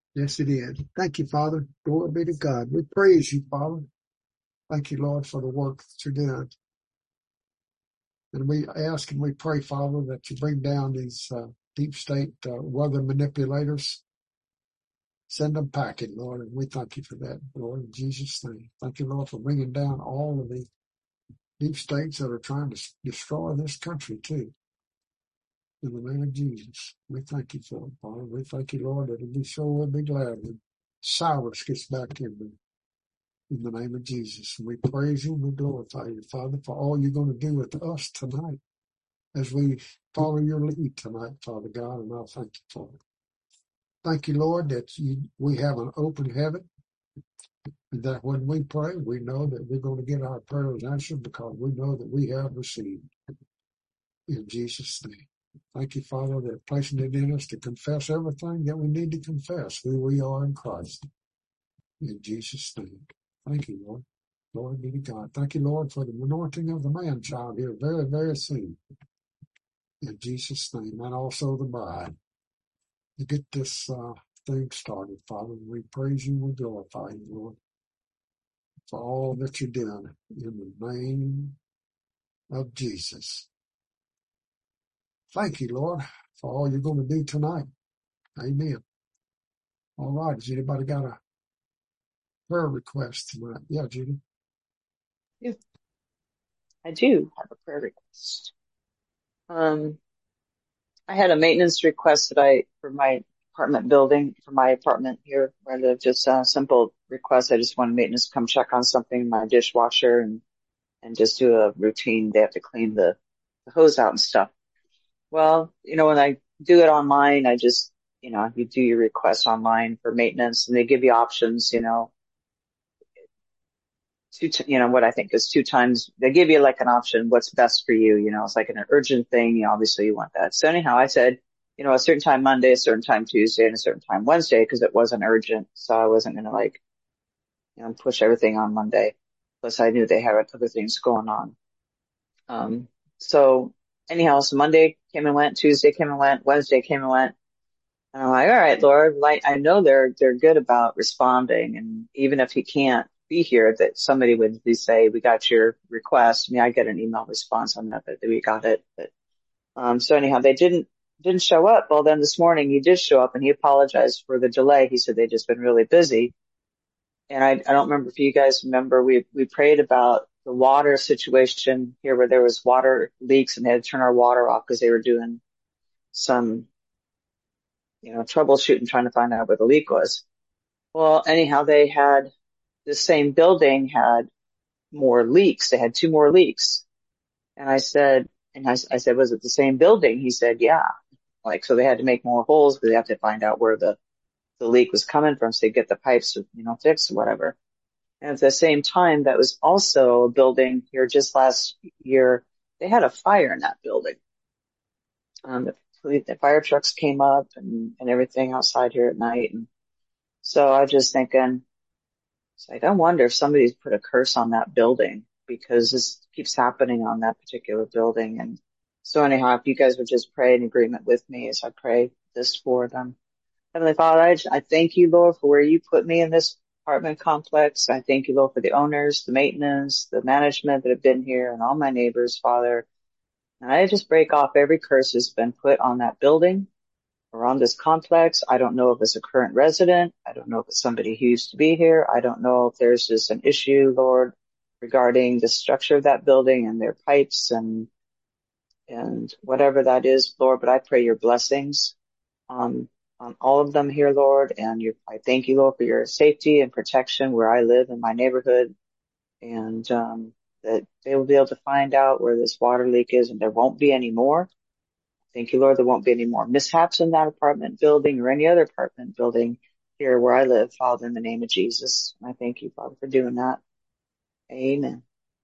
Yes, it is. Thank you, Father. Glory be to God. We praise you, Father. Thank you, Lord, for the work that you're doing. And we ask and we pray, Father, that you bring down these deep state weather manipulators. Send them packing, Lord, and we thank you for that, Lord, in Jesus' name. Thank you, Lord, for bringing down all of the deep states that are trying to destroy this country, too. In the name of Jesus, we thank you for it, Father. We thank you, Lord, that it'll be sure we'll be glad when Cyrus gets back in the name of Jesus. And we praise you and we glorify you, Father, for all you're going to do with us tonight as we follow your lead tonight, Father God, and I'll thank you for it. Thank you, Lord, that we have an open heaven, and that when we pray, we know that we're going to get our prayers answered because we know that we have received in Jesus' name. Thank you, Father, that placing it in us to confess everything that we need to confess, who we are in Christ. In Jesus' name. Thank you, Lord. Glory be to God. Thank you, Lord, for the anointing of the man-child here very, very soon. In Jesus' name. And also the bride. To get this thing started, Father. We praise you and we glorify you, Lord, for all that you're doing. In the name of Jesus. Thank you, Lord, for all you're going to do tonight. Amen. All right. Has anybody got a prayer request tonight? Yeah, Judy. Yeah, I do have a prayer request. I had a maintenance request for my apartment building, for my apartment here where I live, just a simple request. I just wanted maintenance to come check on something, my dishwasher, and just do a routine. They have to clean the hose out and stuff. Well, when I do it online, I just, you do your request online for maintenance and they give you options, what I think is 2 times. They give you like an option, what's best for you. It's like an urgent thing. Obviously you want that. So anyhow, I said, a certain time Monday, a certain time Tuesday, and a certain time Wednesday because it wasn't urgent. So I wasn't going to push everything on Monday. Plus I knew they had other things going on. So anyhow, so Monday came and went, Tuesday came and went, Wednesday came and went. And I'm like, all right, Lord, like I know they're good about responding, and even if he can't be here, that somebody would at least say, "We got your request." I mean, I get an email response on that we got it. But so anyhow, they didn't show up. Well, then this morning he did show up, and he apologized for the delay. He said they'd just been really busy, and I don't remember if you guys remember we prayed about the water situation here, where there was water leaks, and they had to turn our water off because they were doing some troubleshooting, trying to find out where the leak was. Well, anyhow, they had the same building had more leaks. They had 2 more leaks. And I said, was it the same building? He said, yeah. So they had to make more holes because they have to find out where the leak was coming from so they get the pipes, fixed or whatever. And at the same time, that was also a building here just last year. They had a fire in that building. The fire trucks came up and everything outside here at night. And so I was just thinking, it's like, I wonder if somebody's put a curse on that building because this keeps happening on that particular building. And so anyhow, if you guys would just pray in agreement with me as I pray this for them. Heavenly Father, I thank you, Lord, for where you put me in this apartment complex. I thank you, Lord, for the owners, the maintenance, the management that have been here and all my neighbors, Father. And I just break off every curse that's been put on that building around this complex. I don't know if it's a current resident. I don't know if it's somebody who used to be here. I don't know if there's just an issue, Lord, regarding the structure of that building and their pipes and whatever that is, Lord. But I pray your blessings on all of them here, Lord. And I thank you, Lord, for your safety and protection where I live in my neighborhood, and that they will be able to find out where this water leak is, and there won't be any more. Thank you, Lord, there won't be any more mishaps in that apartment building or any other apartment building here where I live, Father, in the name of Jesus. And I thank you, Father, for doing that. Amen.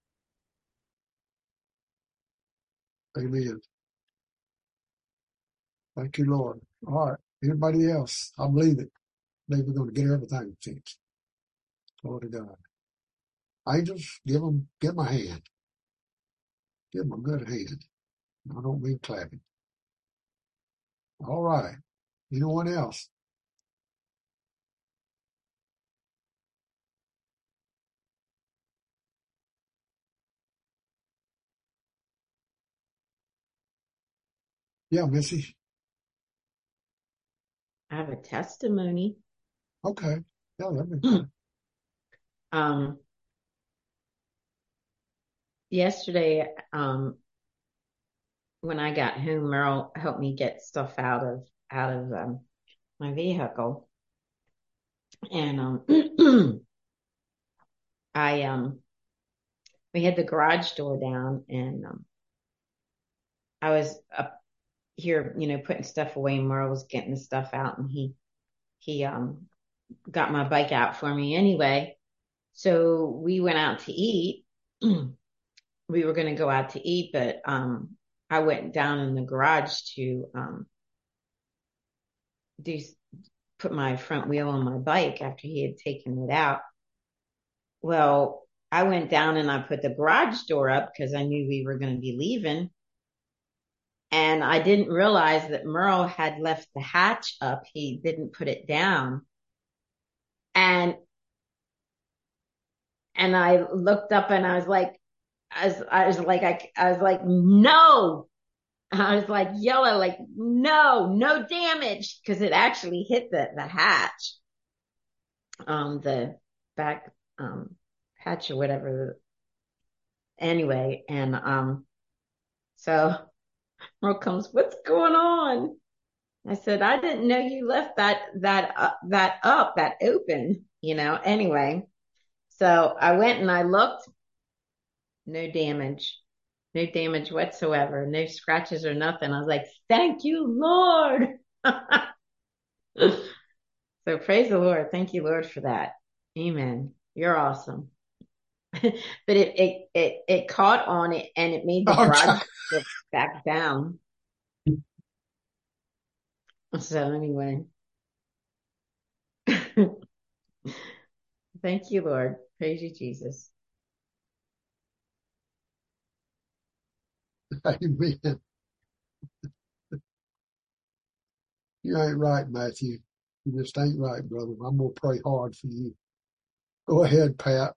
Amen. Thank you, Lord. All right. Anybody else? I believe it. I believe we're going to get everything fixed. Glory to God. Angels, give them a hand. Give them a good hand. I don't mean clapping. All right. Anyone else? Yeah, Missy. I have a testimony. Okay. Yeah, that'd be fine. Yesterday, when I got home, Merle helped me get stuff out of my vehicle, and I we had the garage door down, and I was up here, putting stuff away, and Merle was getting the stuff out, and he got my bike out for me anyway. So we went out to eat. We were going to go out to eat, but I went down in the garage to put my front wheel on my bike after he had taken it out. Well, I went down and I put the garage door up because I knew we were going to be leaving. And I didn't realize that Merle had left the hatch up. He didn't put it down. And I looked up and I was like, I was like, no. I was like yelling, like, no damage. Cause it actually hit the hatch, the back, hatch or whatever. Anyway. And, so Merle comes, what's going on? I said, I didn't know you left that open, anyway. So I went and I looked, no damage whatsoever, no scratches or nothing. I was like, thank you, Lord. So praise the Lord. Thank you, Lord, for that. Amen. You're awesome. But it caught on it and it made the garage go back down. So anyway, thank you, Lord. Praise you, Jesus. Amen. You ain't right, Matthew. You just ain't right, brother. I'm going to pray hard for you. Go ahead, Pat.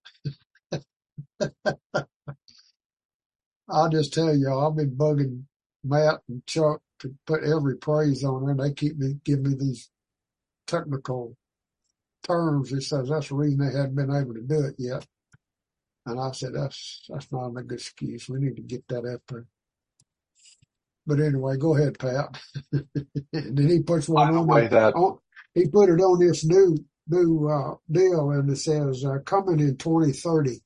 I'll just tell y'all, I've been bugging Matt and Chuck to put every praise on there. They give me these technical terms. It says that's the reason they hadn't been able to do it yet. And I said, that's not a good excuse. We need to get that up there. But anyway, go ahead, Pat. And then he puts one on there. He put it on this new deal, and it says coming in 2030.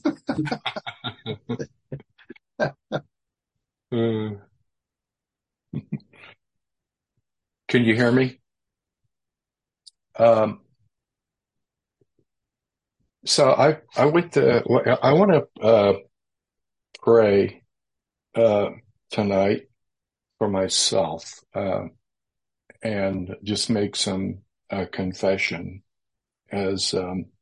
Can you hear me? So I want to pray tonight for myself and just make some confession as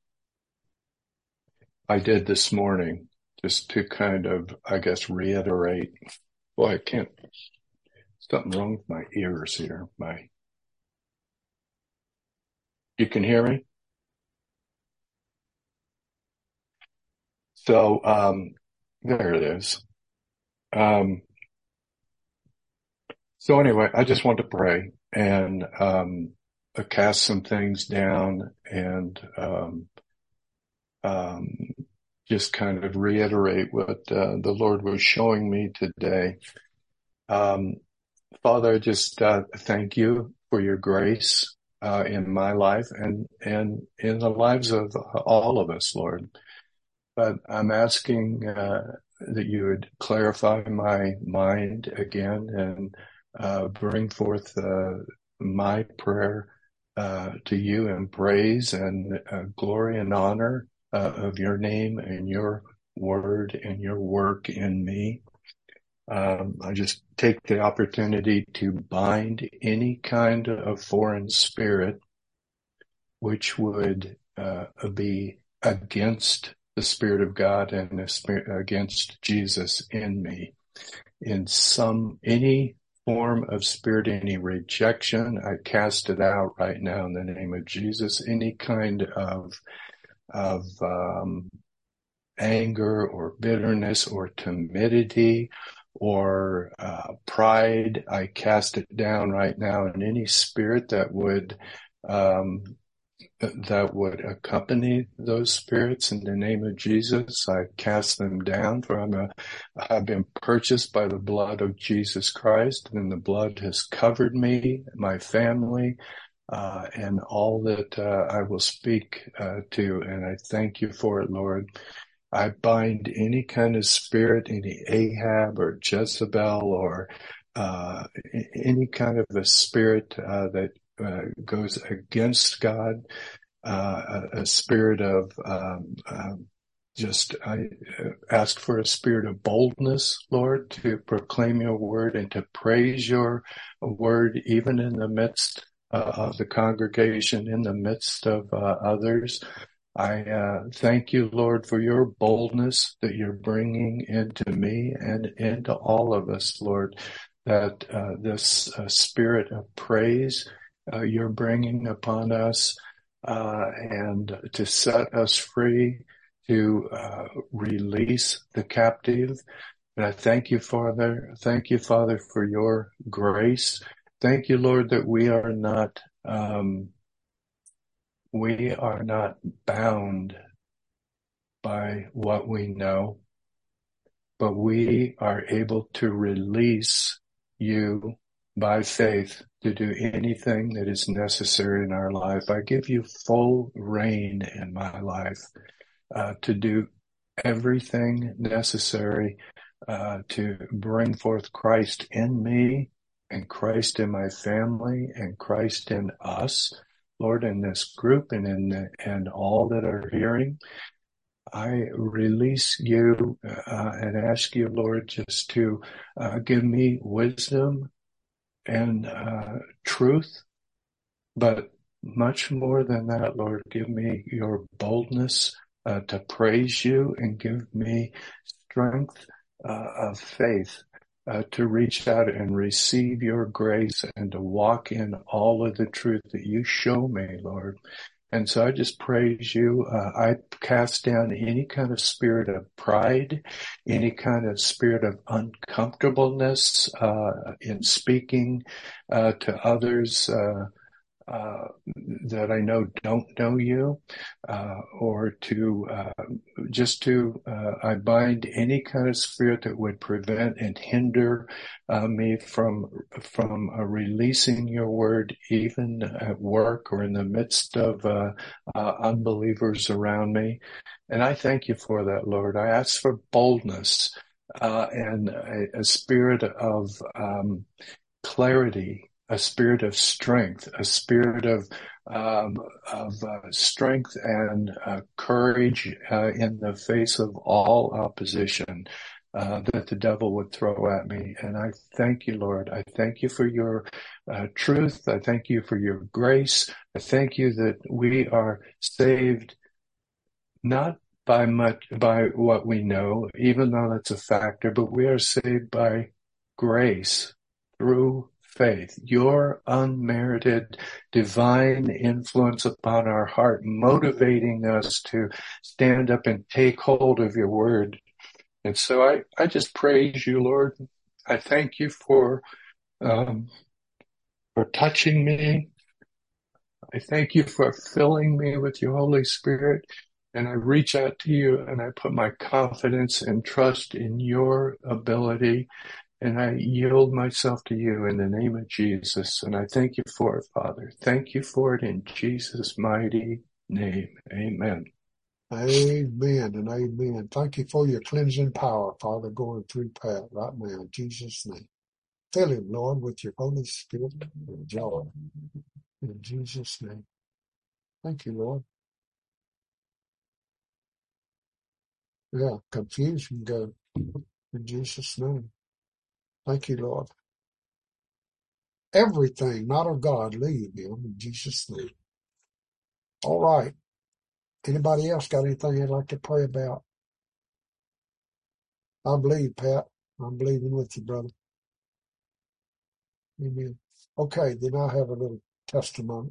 I did this morning, just to kind of, I guess, reiterate. Boy, something wrong with my ears here. You can hear me? So, there it is. So anyway, I just want to pray and, cast some things down and, just kind of reiterate what, the Lord was showing me today. Father, I just, thank you for your grace, in my life and in the lives of all of us, Lord. But I'm asking, that you would clarify my mind again and, bring forth, my prayer, to you in praise and, glory and honor, of your name and your word and your work in me. I just take the opportunity to bind any kind of foreign spirit which would, be against the Spirit of God and against Jesus in me. In any form of spirit, any rejection, I cast it out right now in the name of Jesus. Any kind of anger or bitterness or timidity or pride. I cast it down right now, and any spirit um, that would accompany those spirits, in the name of Jesus, I cast them down. For I've been purchased by the blood of Jesus Christ, and the blood has covered me, my family, and all that I will speak to. And I thank you for it, Lord. I bind any kind of spirit, any Ahab or Jezebel or any kind of a spirit that goes against God, a spirit of I ask for a spirit of boldness, Lord, to proclaim your word and to praise your word, even in the midst of the congregation, in the midst of others. I thank you, Lord, for your boldness that you're bringing into me and into all of us, Lord, that this spirit of praise you're bringing upon us and to set us free, to release the captive. And I thank you, Father. Thank you, Father, for your grace. Thank you, Lord, that we are not bound by what we know, but we are able to release you by faith to do anything that is necessary in our life. I give you full reign in my life to do everything necessary to bring forth Christ in me and Christ in my family and Christ in us, Lord, in this group and all that are hearing. I release you and ask you, Lord, just to give me wisdom and truth, but much more than that, Lord, give me your boldness to praise you and give me strength of faith to reach out and receive your grace and to walk in all of the truth that you show me, Lord. And so I just praise you. I cast down any kind of spirit of pride, any kind of spirit of uncomfortableness in speaking to others that I know don't know you, or I bind any kind of spirit that would prevent and hinder me from releasing your word, even at work or in the midst of unbelievers around me. And I thank you for that, Lord. I ask for boldness and a spirit of clarity, a spirit of strength, a spirit of strength and courage in the face of all opposition that the devil would throw at me. And I thank you, Lord. I thank you for your truth. I thank you for your grace. I thank you that we are saved not by what we know, even though that's a factor, but we are saved by grace through faith, your unmerited divine influence upon our heart, motivating us to stand up and take hold of your word. And so I just praise you, Lord. I thank you for touching me. I thank you for filling me with your Holy Spirit. And I reach out to you and I put my confidence and trust in your ability. And I yield myself to you in the name of Jesus. And I thank you for it, Father. Thank you for it in Jesus' mighty name. Amen. Amen and amen. Thank you for your cleansing power, Father, going through Pat right now in Jesus' name. Fill him, Lord, with your Holy Spirit and joy. In Jesus' name. Thank you, Lord. Yeah, confusion go in Jesus' name. Thank you, Lord. Everything not of God, leave him in Jesus' name. All right. Anybody else got anything they'd like to pray about? I believe, Pat. I'm believing with you, brother. Amen. Okay, then I have a little testimony.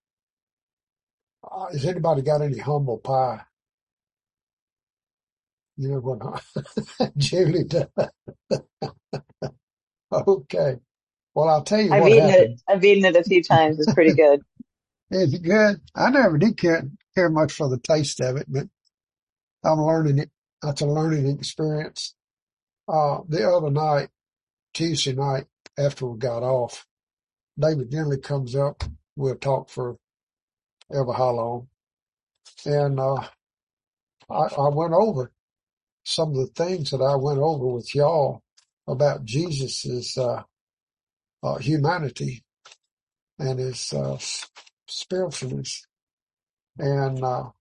Has anybody got any humble pie? You know what Julie does. Okay. Well, I'll tell you I've what eaten it. happened. I've eaten it a few times. It's pretty good. Is it good? I never did care much for the taste of it, but I'm learning it. That's a learning experience. The other night, Tuesday night, after we got off, David generally comes up. We'll talk for ever how long. And, I went over some of the things that I went over with y'all about Jesus's, humanity and his, spiritualness. And,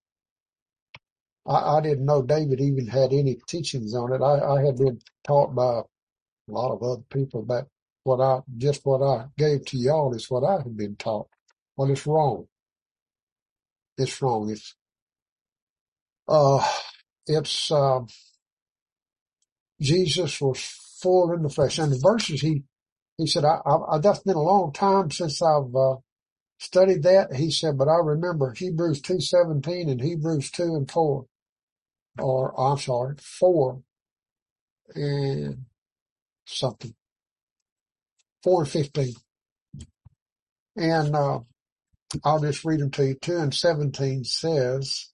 I didn't know David even had any teachings on it. I had been taught by a lot of other people about what I gave to y'all is what I had been taught. Well, it's wrong. It's wrong. Uh, it's, Jesus was full in the flesh. And the verses he said, that's been a long time since I've, studied that. He said, but I remember Hebrews 2:17 and Hebrews 2 and 4, or I'm sorry, 4 and something, 4 and 15. And, I'll just read them to you. 2 and 17 says,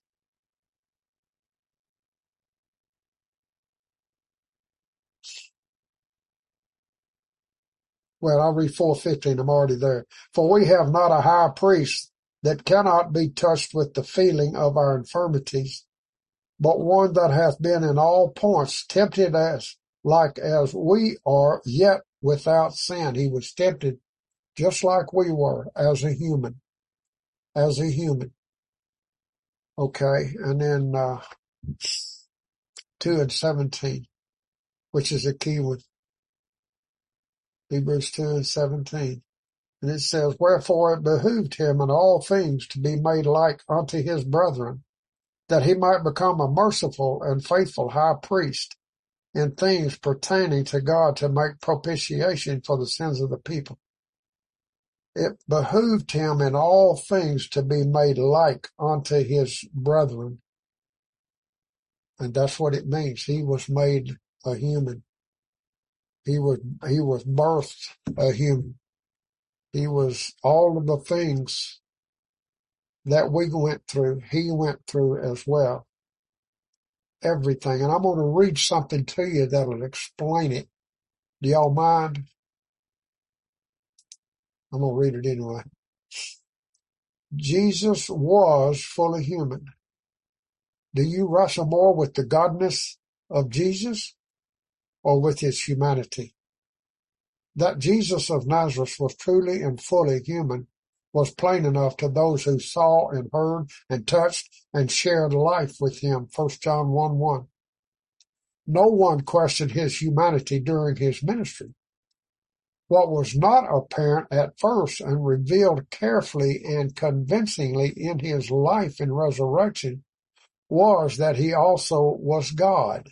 well, I'll read 4:15. I'm already there. For we have not a high priest that cannot be touched with the feeling of our infirmities, but one that hath been in all points tempted as we are, yet without sin. He was tempted just like we were as a human. Okay. And then, 2 and 17, which is a key one. Hebrews 2 and 17. And it says, wherefore it behooved him in all things to be made like unto his brethren, that he might become a merciful and faithful high priest in things pertaining to God, to make propitiation for the sins of the people. It behooved him in all things to be made like unto his brethren. And that's what it means. He was made a human. He was birthed a human. He was all of the things that we went through, he went through as well. Everything. And I'm going to read something to you that'll explain it. Do y'all mind? I'm going to read it anyway. Jesus was fully human. Do you wrestle more with the godness of Jesus or with his humanity? That Jesus of Nazareth was truly and fully human was plain enough to those who saw and heard and touched and shared life with him. 1 John 1:1. No one questioned his humanity during his ministry. What was not apparent at first and revealed carefully and convincingly in his life and resurrection was that he also was God.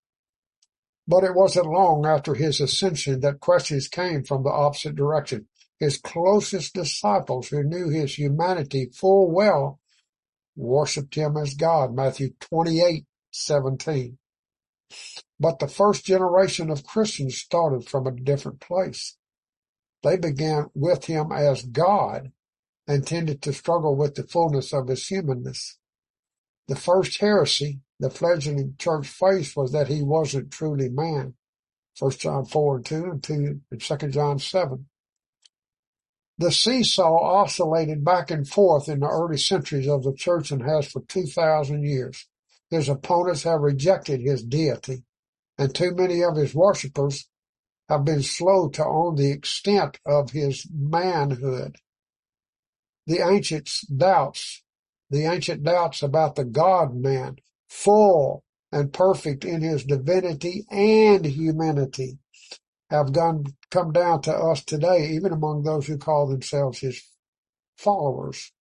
But it wasn't long after his ascension that questions came from the opposite direction. His closest disciples, who knew his humanity full well, worshipped him as God. Matthew 28:17. But the first generation of Christians started from a different place. They began with him as God and tended to struggle with the fullness of his humanness. The first heresy the fledgling church faced was that he wasn't truly man. 1 John 4:2 and 2 and 2 John 7. The seesaw oscillated back and forth in the early centuries of the church and has for 2,000 years. His opponents have rejected his deity, and too many of his worshippers have been slow to own the extent of his manhood. The ancient doubts about the God-man, full and perfect in his divinity and humanity, have come down to us today, even among those who call themselves his followers.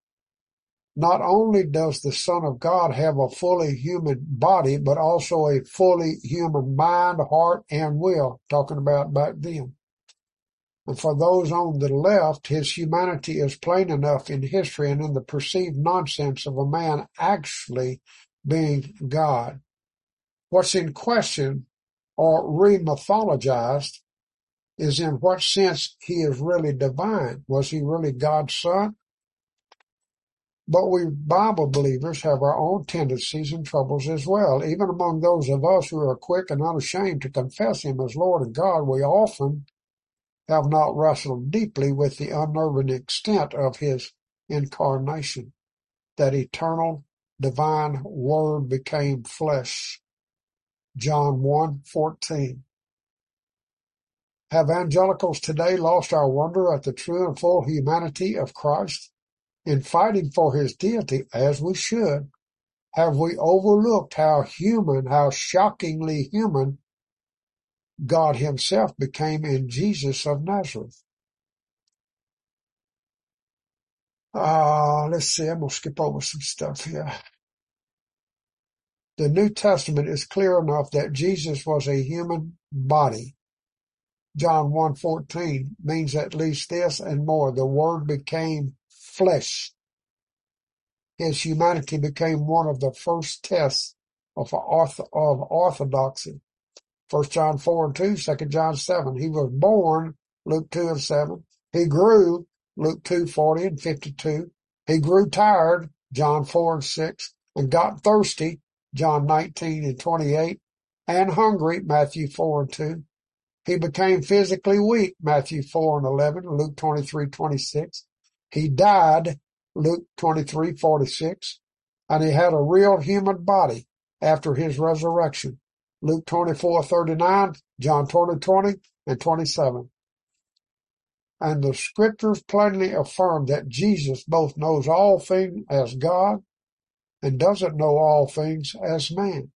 Not only does the Son of God have a fully human body, but also a fully human mind, heart, and will, talking about back then. And for those on the left, his humanity is plain enough in history and in the perceived nonsense of a man actually being God. What's in question or re-mythologized is in what sense he is really divine. Was he really God's son? But we Bible believers have our own tendencies and troubles as well. Even among those of us who are quick and unashamed to confess him as Lord and God, we often have not wrestled deeply with the unnerving extent of his incarnation. That eternal divine word became flesh. John 1:14. Have evangelicals today lost our wonder at the true and full humanity of Christ? In fighting for his deity, as we should, have we overlooked how human, how shockingly human God himself became in Jesus of Nazareth? Let's see, I'm going to skip over some stuff here. The New Testament is clear enough that Jesus was a human body. John 1:14 means at least this and more. The Word became flesh. His humanity became one of the first tests of orthodoxy. 1 John 4:2, 2 John 7. He was born, Luke 2:7. He grew, Luke 2:40 and 52. He grew tired, John 4:6, and got thirsty, John 19 and 28, and hungry, Matthew 4:2. He became physically weak, Matthew 4 and 11, Luke 23:26. He died, Luke 23:46, and he had a real human body after his resurrection, Luke 24:39, John 20:20, and 27. And the scriptures plainly affirm that Jesus both knows all things as God and doesn't know all things as man.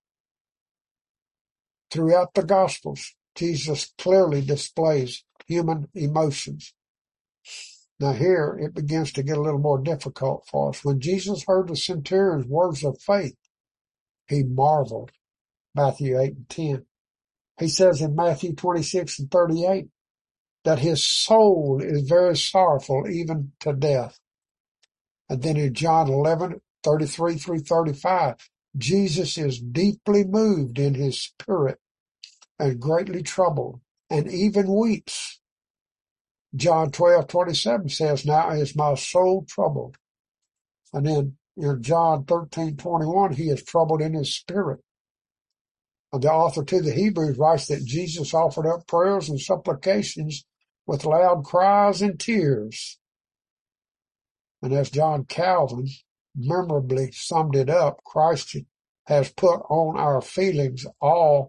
Throughout the Gospels, Jesus clearly displays human emotions. Now here it begins to get a little more difficult for us. When Jesus heard the centurion's words of faith, he marveled. Matthew 8 and 10. He says in Matthew 26 and 38 that his soul is very sorrowful even to death. And then in John 11:33 through 35, Jesus is deeply moved in his spirit and greatly troubled, and even weeps. John 12:27 says, now is my soul troubled. And then in John 13:21, he is troubled in his spirit. And the author to the Hebrews writes that Jesus offered up prayers and supplications with loud cries and tears. And as John Calvin memorably summed it up, Christ has put on our feelings along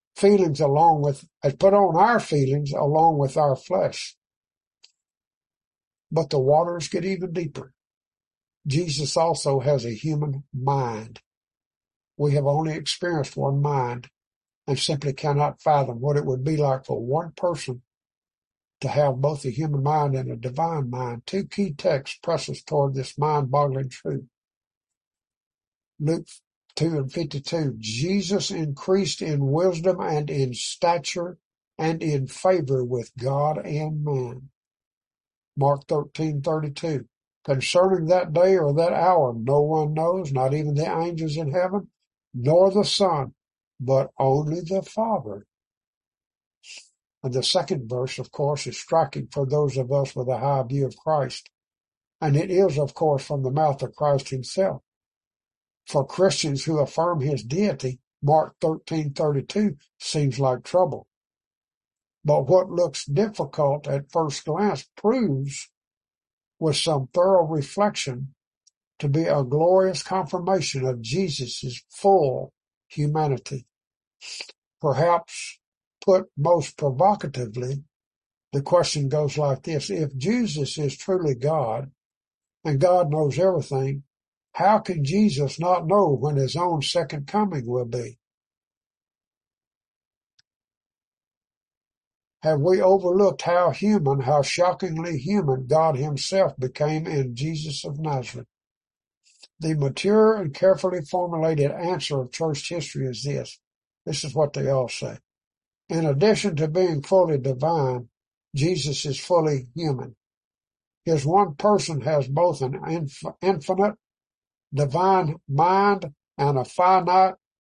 with our flesh. But the waters get even deeper. Jesus also has a human mind. We have only experienced one mind and simply cannot fathom what it would be like for one person to have both a human mind and a divine mind. Two key texts press us toward this mind-boggling truth. Luke 2:52, Jesus increased in wisdom and in stature and in favor with God and man. Mark 13:32, concerning that day or that hour, no one knows, not even the angels in heaven, nor the Son, but only the Father. And the second verse, of course, is striking for those of us with a high view of Christ. And it is, of course, from the mouth of Christ himself. For Christians who affirm his deity, Mark 13:32 seems like trouble. But what looks difficult at first glance proves, with some thorough reflection, to be a glorious confirmation of Jesus' full humanity. Perhaps put most provocatively, the question goes like this: if Jesus is truly God, and God knows everything, how can Jesus not know when his own second coming will be? Have we overlooked how human, how shockingly human God himself became in Jesus of Nazareth? The mature and carefully formulated answer of church history is this. This is what they all say. In addition to being fully divine, Jesus is fully human. His one person has both an infinite divine mind and a finite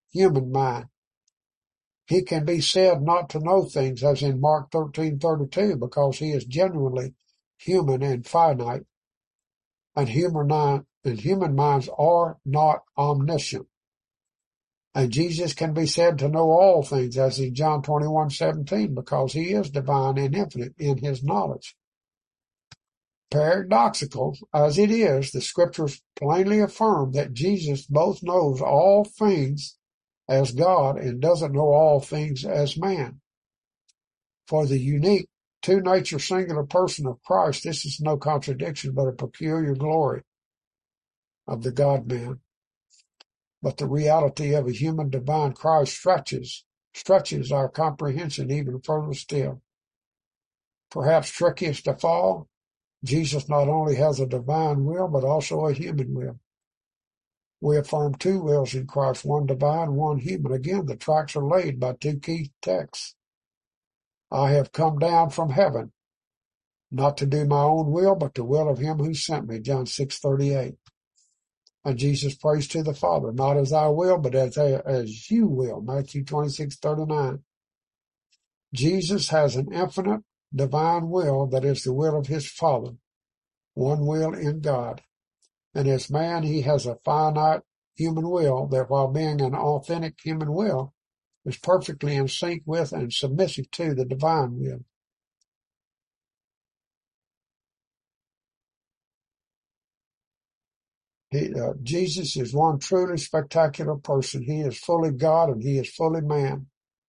human mind. He can be said not to know things, as in Mark 13:32, because he is genuinely human and finite, and human minds are not omniscient. And Jesus can be said to know all things, as in John 21:17, because he is divine and infinite in his knowledge. Paradoxical as it is, the scriptures plainly affirm that Jesus both knows all things as God and doesn't know all things as man. For the unique two-nature singular person of Christ, this is no contradiction but a peculiar glory of the God-man. But the reality of a human divine Christ stretches our comprehension even further still. Perhaps trickiest of all, Jesus not only has a divine will, but also a human will. We affirm two wills in Christ, one divine, one human. Again, the tracks are laid by two key texts. I have come down from heaven, not to do my own will, but the will of him who sent me, John 6:38. And Jesus prays to the Father, not as I will, but as you will, Matthew 26:39. Jesus has an infinite divine will that is the will of his Father, one will in God. And as man, he has a finite human will that, while being an authentic human will, is perfectly in sync with and submissive to the divine will. Jesus is one truly spectacular person. He is fully God and he is fully man.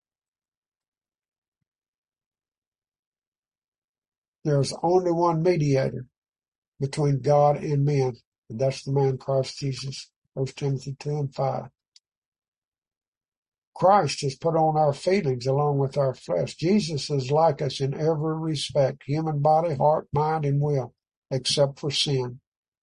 There's only one mediator between God and men, and that's the man Christ Jesus. 1 Timothy 2:5. Christ has put on our feelings along with our flesh. Jesus is like us in every respect, human body, heart, mind, and will, except for sin.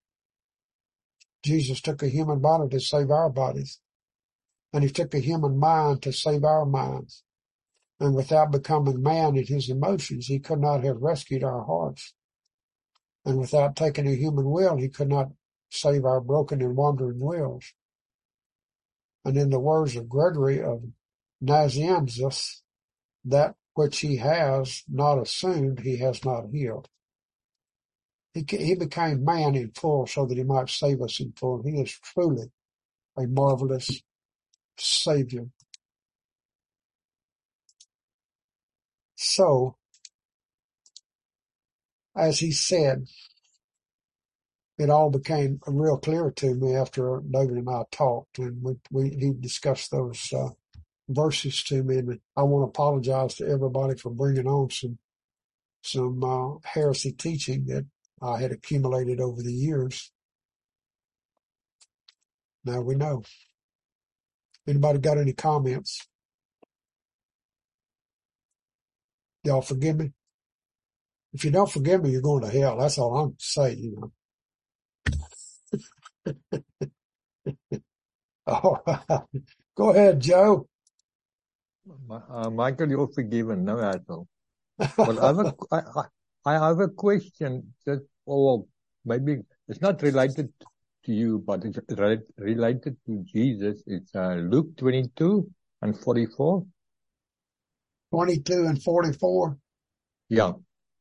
Jesus took a human body to save our bodies, and he took a human mind to save our minds. And without becoming man in his emotions, he could not have rescued our hearts. And without taking a human will, he could not save our broken and wandering wills. And in the words of Gregory of Nazianzus, that which he has not assumed, he has not healed. He became man in full so that he might save us in full. He is truly a marvelous Savior. So, as he said, it all became real clear to me after David and I talked, and he discussed those verses to me. And I want to apologize to everybody for bringing on some heresy teaching that I had accumulated over the years. Now we know. Anybody got any comments? Y'all forgive me? If you don't forgive me, you're going to hell. That's all I'm saying, you know. All right. Go ahead, Joe. Michael, you're forgiven, no hassle. But I have a question that, or maybe it's not related to you, but it's related to Jesus. It's Luke 22:44. 22 and 44. Yeah.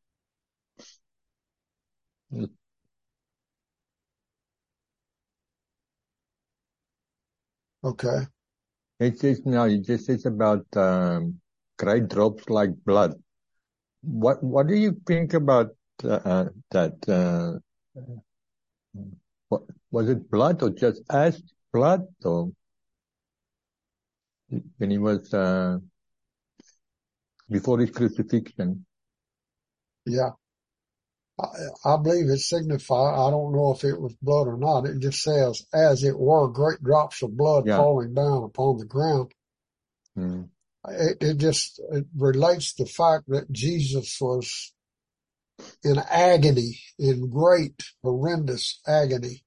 Okay. It just says about great drops like blood. What do you think about that? What was it, blood or just as blood, or when he was before his crucifixion? Yeah. I believe it signified, I don't know if it was blood or not. It just says, as it were, great drops of blood falling down upon the ground. Mm. It relates the fact that Jesus was in agony, in great, horrendous agony.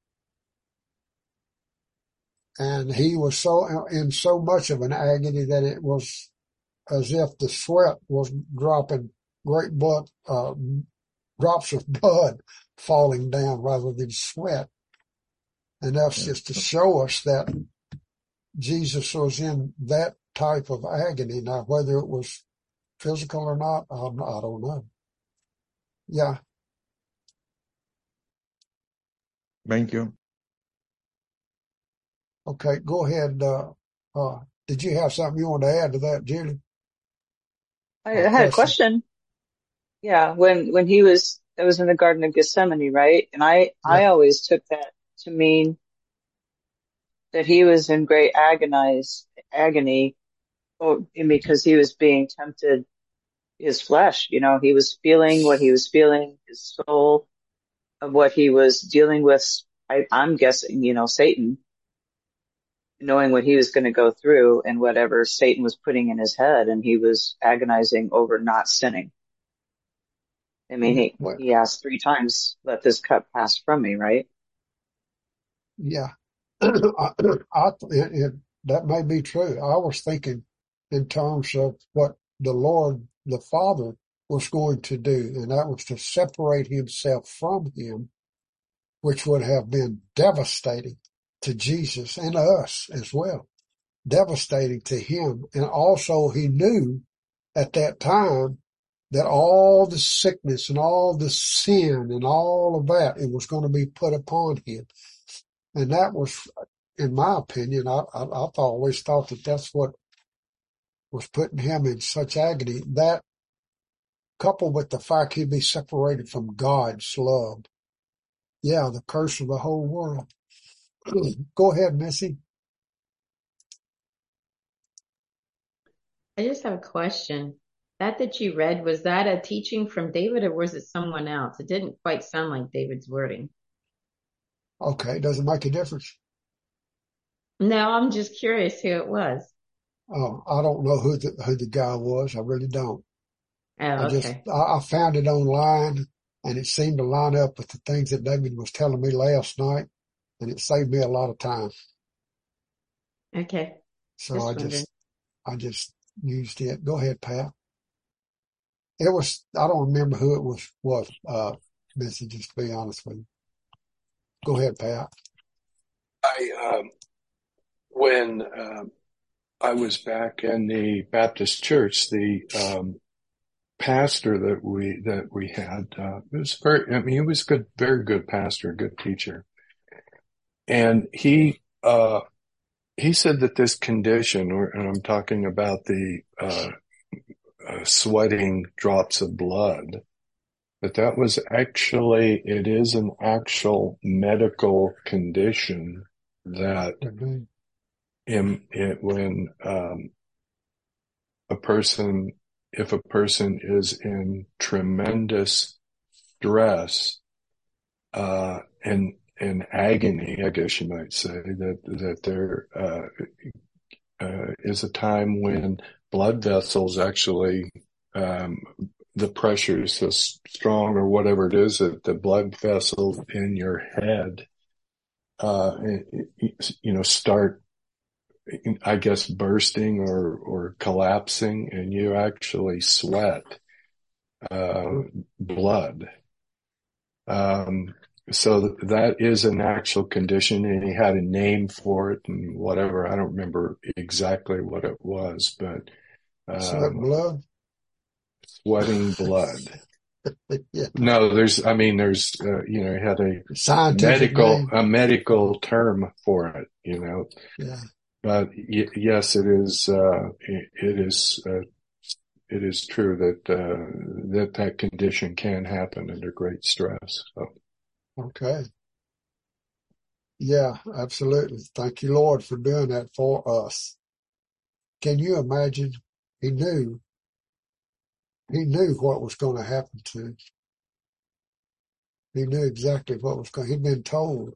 And he was in so much of an agony that it was as if the sweat was dropping great drops of blood falling down rather than sweat. And that's just to show us that Jesus was in that type of agony. Now, whether it was physical or not, I don't know. Yeah. Thank you. Okay, go ahead. Did you have something you want to add to that, Julie? I Or had a question? question. Yeah, when he was, that was in the Garden of Gethsemane, right? And I Yeah. always took that to mean that he was in great agony, because he was being tempted, his flesh, he was feeling what he was feeling, his soul, of what he was dealing with. I'm guessing, Satan, knowing what he was going to go through and whatever Satan was putting in his head, and he was agonizing over not sinning. I mean, Well, he asked 3 times, let this cup pass from me, right? yeah. That may be true. I was thinking in terms of what the Lord, the Father, was going to do, and that was to separate himself from him, which would have been devastating to Jesus and us as well. Devastating to him. And also he knew at that time that all the sickness and all the sin and all of that, it was going to be put upon him. And that was, in my opinion, I always thought that that's what was putting him in such agony. That, coupled with the fact he'd be separated from God's love. Yeah, the curse of the whole world. Go ahead, Missy. I just have a question. That you read, was that a teaching from David or was it someone else? It didn't quite sound like David's wording. Okay, doesn't make a difference. No, I'm just curious who it was. I don't know who the guy was. I really don't. Oh, okay. I found it online, and it seemed to line up with the things that David was telling me last night, and it saved me a lot of time. Okay. So Just wondering. I just used it. Go ahead, Pat. I don't remember who it was, Missy, just to be honest with you. Go ahead, Pat. When I was back in the Baptist church, the pastor that we had he was good, very good pastor, good teacher, and he said that this condition, and I'm talking about the sweating drops of blood, that was actually, it is an actual medical condition that when if a person is in tremendous stress, and agony, I guess you might say, that there, is a time when blood vessels actually, the pressure is so strong or whatever it is that the blood vessels in your head, start, I guess, bursting or collapsing, and you actually sweat, blood. So that is an actual condition, and he had a name for it and whatever. I don't remember exactly what it was, but Sweat blood? sweating blood. Yeah. No, there's he had a Scientific name. medical term for it, Yeah. But yes, it is true that condition can happen under great stress. So. Okay. Yeah, absolutely. Thank you, Lord, for doing that for us. Can you imagine? He knew what was going to happen to him. He knew exactly what was going. He'd been told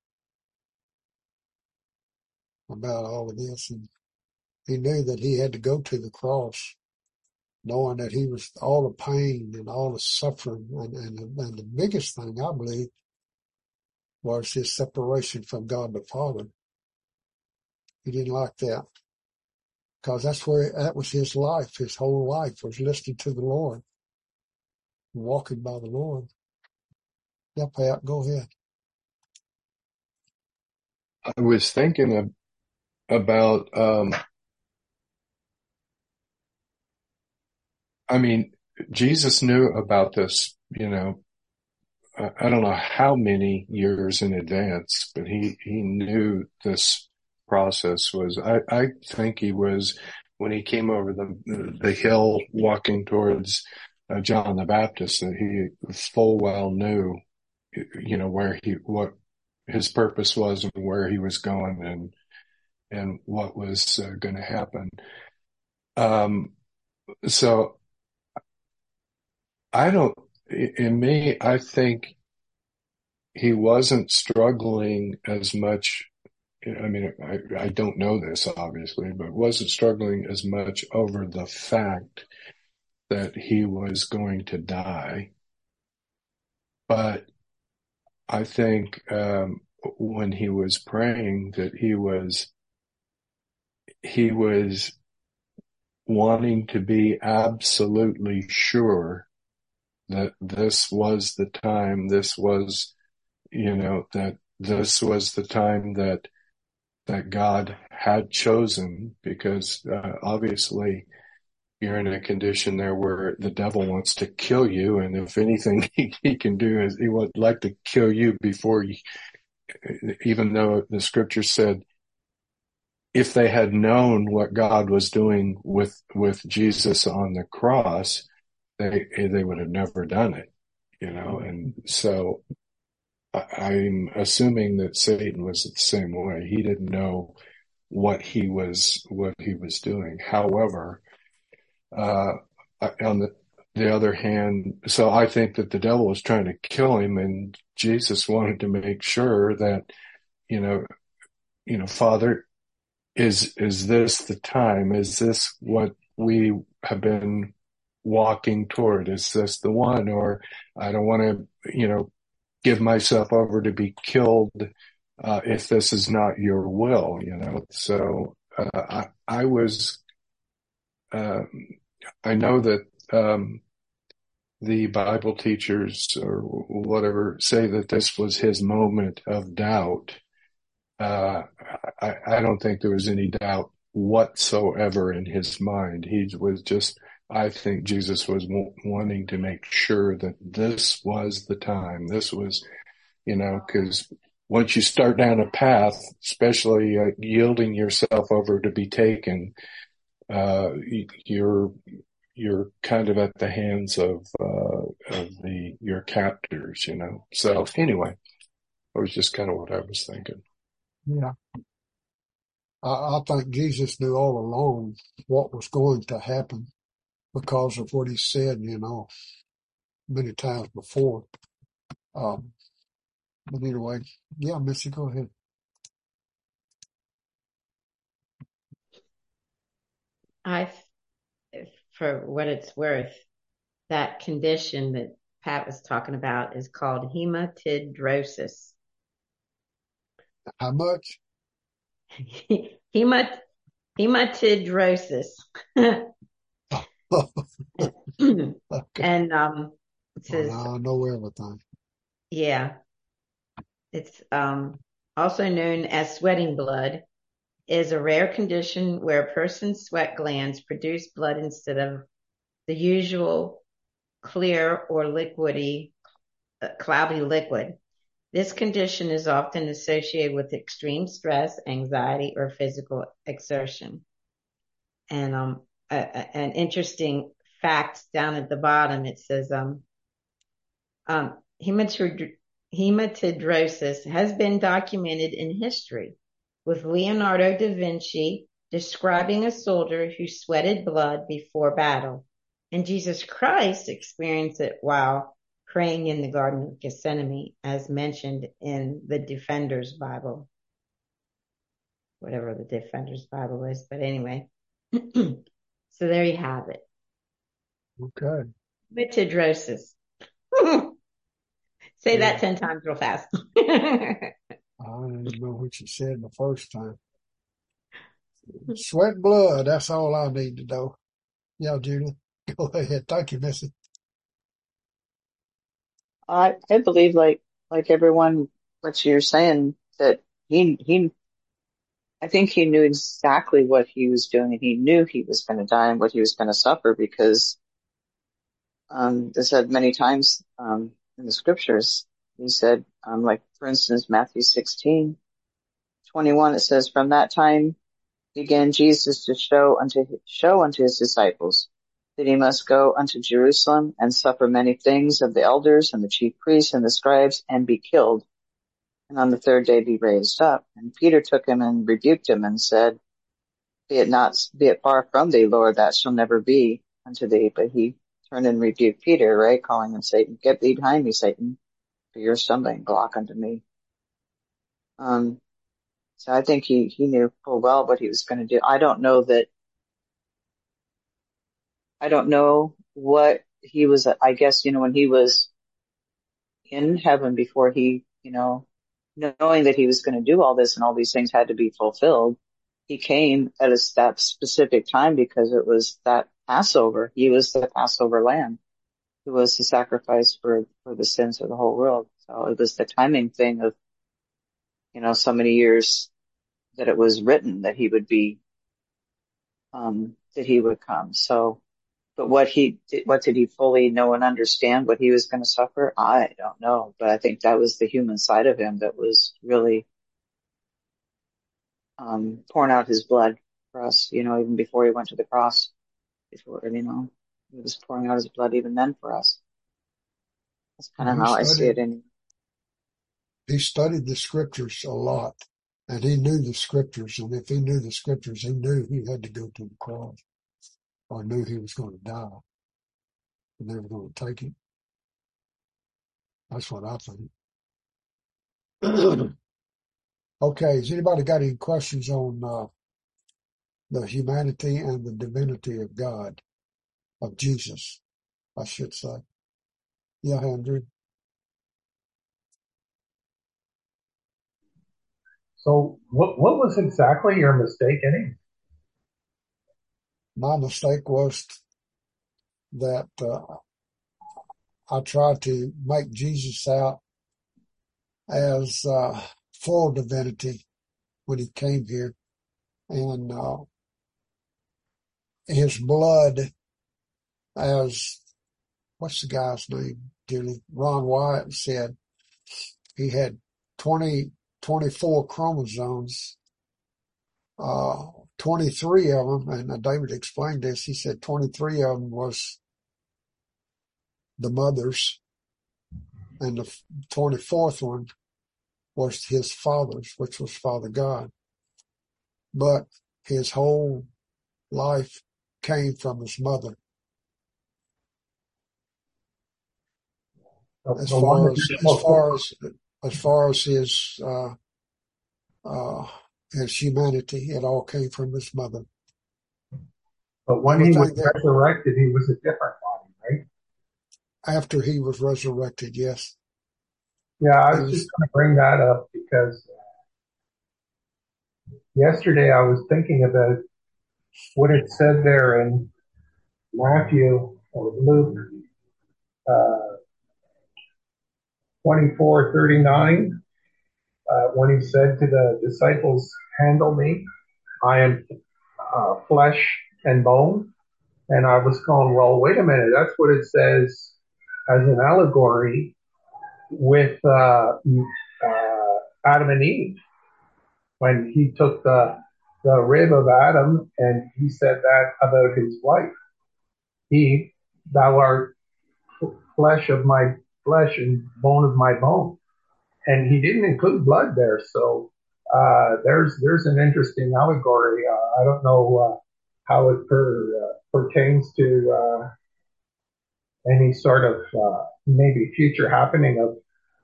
about all of this, and he knew that he had to go to the cross, knowing that he was all the pain and all the suffering, and the biggest thing I believe was his separation from God the Father. He didn't like that, because that was his life. His whole life was listening to the Lord, walking by the Lord. Yeah, Pat, go ahead. I was thinking about, I mean, Jesus knew about this, I don't know how many years in advance, but he knew this process was, I think he was, when he came over the hill walking towards John the Baptist, that he full well knew, what his purpose was and where he was going and what was going to happen. So I think he wasn't struggling as much. I mean, I don't know this obviously, but wasn't struggling as much over the fact that he was going to die. But I think, when he was praying that he was wanting to be absolutely sure that this was the time, that this was the time that God had chosen, because obviously you're in a condition there where the devil wants to kill you, and if anything he can do is he would like to kill you before you, even though the scripture said if they had known what God was doing with Jesus on the cross, they would have never done it, and so I'm assuming that Satan was the same way. He didn't know what he was doing. However, on the other hand, so I think that the devil was trying to kill him, and Jesus wanted to make sure that, Father, is this the time? Is this what we have been walking toward? Is this the one? Or I don't want to, give myself over to be killed, if this is not your will, So, I was, I know that, the Bible teachers or whatever say that this was his moment of doubt. I don't think there was any doubt whatsoever in his mind. He was just, I think Jesus was wanting to make sure that this was the time. This was, because once you start down a path, especially yielding yourself over to be taken, you're kind of at the hands of your captors, So anyway, that was just kind of what I was thinking. Yeah. I think Jesus knew all along what was going to happen because of what he said, many times before. But anyway, yeah, Missy, go ahead. For what it's worth, that condition that Pat was talking about is called hematidrosis. How much? Hematidrosis. Okay. And it says, Well, I know everything. yeah, it's also known as sweating blood, is a rare condition where a person's sweat glands produce blood instead of the usual clear or cloudy liquid. This condition is often associated with extreme stress, anxiety, or physical exertion. And an interesting fact down at the bottom, it says hematidrosis has been documented in history, with Leonardo da Vinci describing a soldier who sweated blood before battle, and Jesus Christ experienced it while praying in the Garden of Gethsemane, as mentioned in the Defender's Bible, whatever the Defender's Bible is. But anyway, so there you have it. Okay. Hematidrosis. Say that 10 times real fast. I didn't know what you said the first time. Sweat and blood, that's all I need to know. Yeah, Judy, go ahead. Thank you, Missy. I believe like everyone, what you're saying, that he I think he knew exactly what he was doing, and he knew he was going to die and what he was going to suffer because, they said many times, in the scriptures, he said, like for instance, Matthew 16:21, it says, from that time began Jesus to show unto his disciples that he must go unto Jerusalem and suffer many things of the elders and the chief priests and the scribes and be killed, and on the third day be raised up. And Peter took him and rebuked him and said, be it far from thee, Lord, that shall never be unto thee. But he turned and rebuked Peter, right, calling him Satan. Get thee behind me, Satan, for you're a stumbling block unto me. So I think he knew full well what he was going to do. I don't know what he was, I guess, when he was in heaven before he, knowing that he was going to do all this and all these things had to be fulfilled, he came at that specific time because it was that Passover. He was the Passover lamb who was the sacrifice for the sins of the whole world. So it was the timing thing of, so many years that it was written that he would be, that he would come. So, but what did he fully know and understand what he was going to suffer? I don't know, but I think that was the human side of him that was really, pouring out his blood for us, even before he went to the cross, he was pouring out his blood even then for us. That's kind of He how I see it. he studied the scriptures a lot, and he knew the scriptures. And if he knew the scriptures, he knew he had to go to the cross, or knew he was going to die, and they were going to take him. That's what I think. Okay, has anybody got any questions on the humanity and the divinity of God, of Jesus, I should say? Yeah, Andrew. So what was exactly your mistake anyway? My mistake was that I tried to make Jesus out as full divinity when he came here, and his blood, as what's the guy's name, Julie? Ron Wyatt said he had 24 chromosomes, 23 of them, and David explained this. He said 23 of them was the mother's, and the 24th one was his father's, which was Father God. But his whole life came from his mother. As far as his humanity, it all came from his mother. But when he was resurrected, he was a different body, right? After he was resurrected, yes. Yeah, I was just going to bring that up because yesterday I was thinking about what it said there in Matthew or Luke 24:39, when he said to the disciples, handle me, I am flesh and bone. And I was going, well, wait a minute, that's what it says as an allegory with Adam and Eve. When he took the rib of Adam and he said that about his wife. Eve, thou art flesh of my flesh and bone of my bone. And he didn't include blood there. So there's an interesting allegory. I don't know how it pertains to any sort of maybe future happening of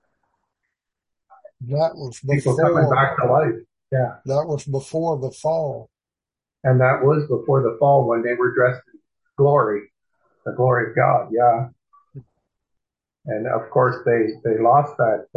that was people coming back to life. Yeah. That was before the fall. And that was before the fall when they were dressed in glory, the glory of God. Yeah. And of course they lost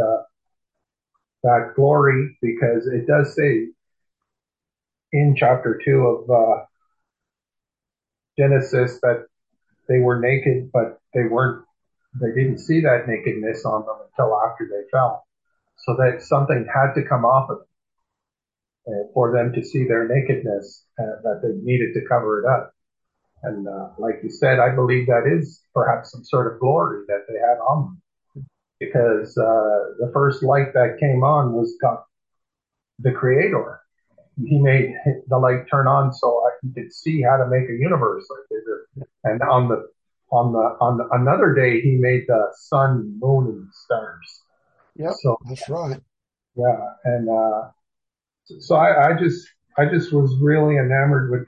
that glory because it does say in chapter 2 of Genesis that they were naked, but they didn't see that nakedness on them until after they fell. So that something had to come off of them. for them to see their nakedness, that they needed to cover it up. And like you said, I believe that is perhaps some sort of glory that they had on them, because the first light that came on was God, the Creator. He made the light turn on so he could see how to make a universe like this. And on another day, he made the sun, moon, and stars. Yep, So that's right. yeah, and so I just was really enamored with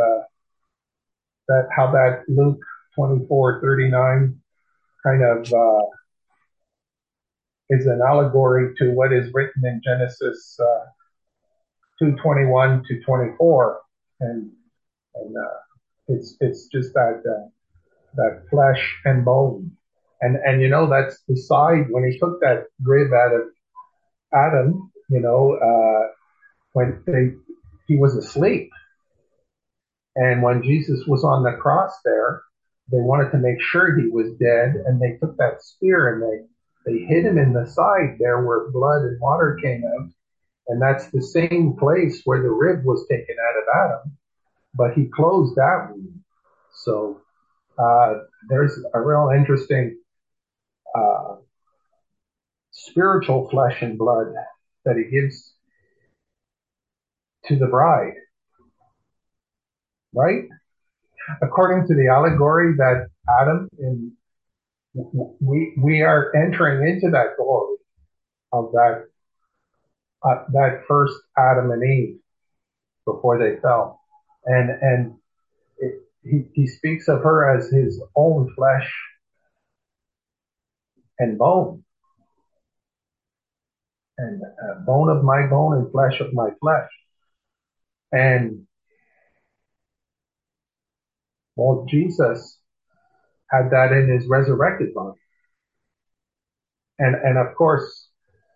that how that Luke 24:39 kind of is an allegory to what is written in Genesis 2:21 to 24, and it's just that flesh and bone, and that's the side when he took that rib out of Adam, when he was asleep, and when Jesus was on the cross there, they wanted to make sure he was dead, and they took that spear and they hit him in the side there where blood and water came out. And that's the same place where the rib was taken out of Adam, but he closed that wound. So there's a real interesting spiritual flesh and blood that he gives to the bride, right? According to the allegory that Adam and we are entering into that glory of that first Adam and Eve before they fell, and he speaks of her as his own flesh and bone, and bone of my bone and flesh of my flesh. And well, Jesus had that in his resurrected body, and of course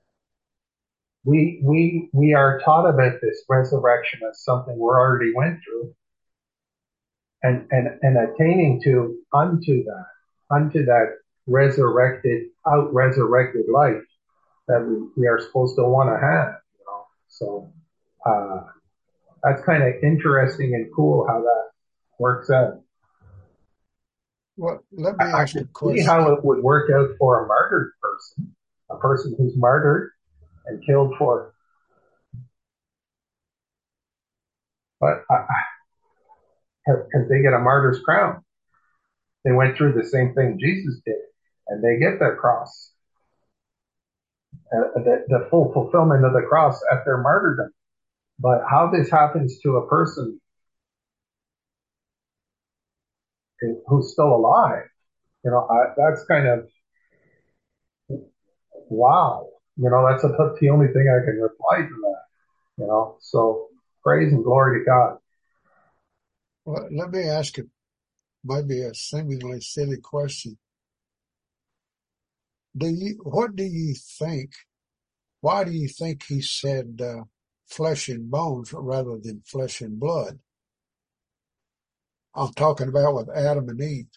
we are taught about this resurrection as something we already went through, and attaining to unto that resurrected, out resurrected life that we are supposed to want to have, So that's kind of interesting and cool how that works out. Well, let me I ask you a can see question. how it would work out for a martyred person, a person who's martyred and killed for. But because they get a martyr's crown, they went through the same thing Jesus did, and they get their cross, the full fulfillment of the cross at their martyrdom. But how this happens to a person who's still alive, that's kind of wow. That's the only thing I can reply to that. So praise and glory to God. Well, let me ask you maybe a seemingly silly question. What do you think? Why do you think he said flesh and bones rather than flesh and blood? I'm talking about with Adam and Eve.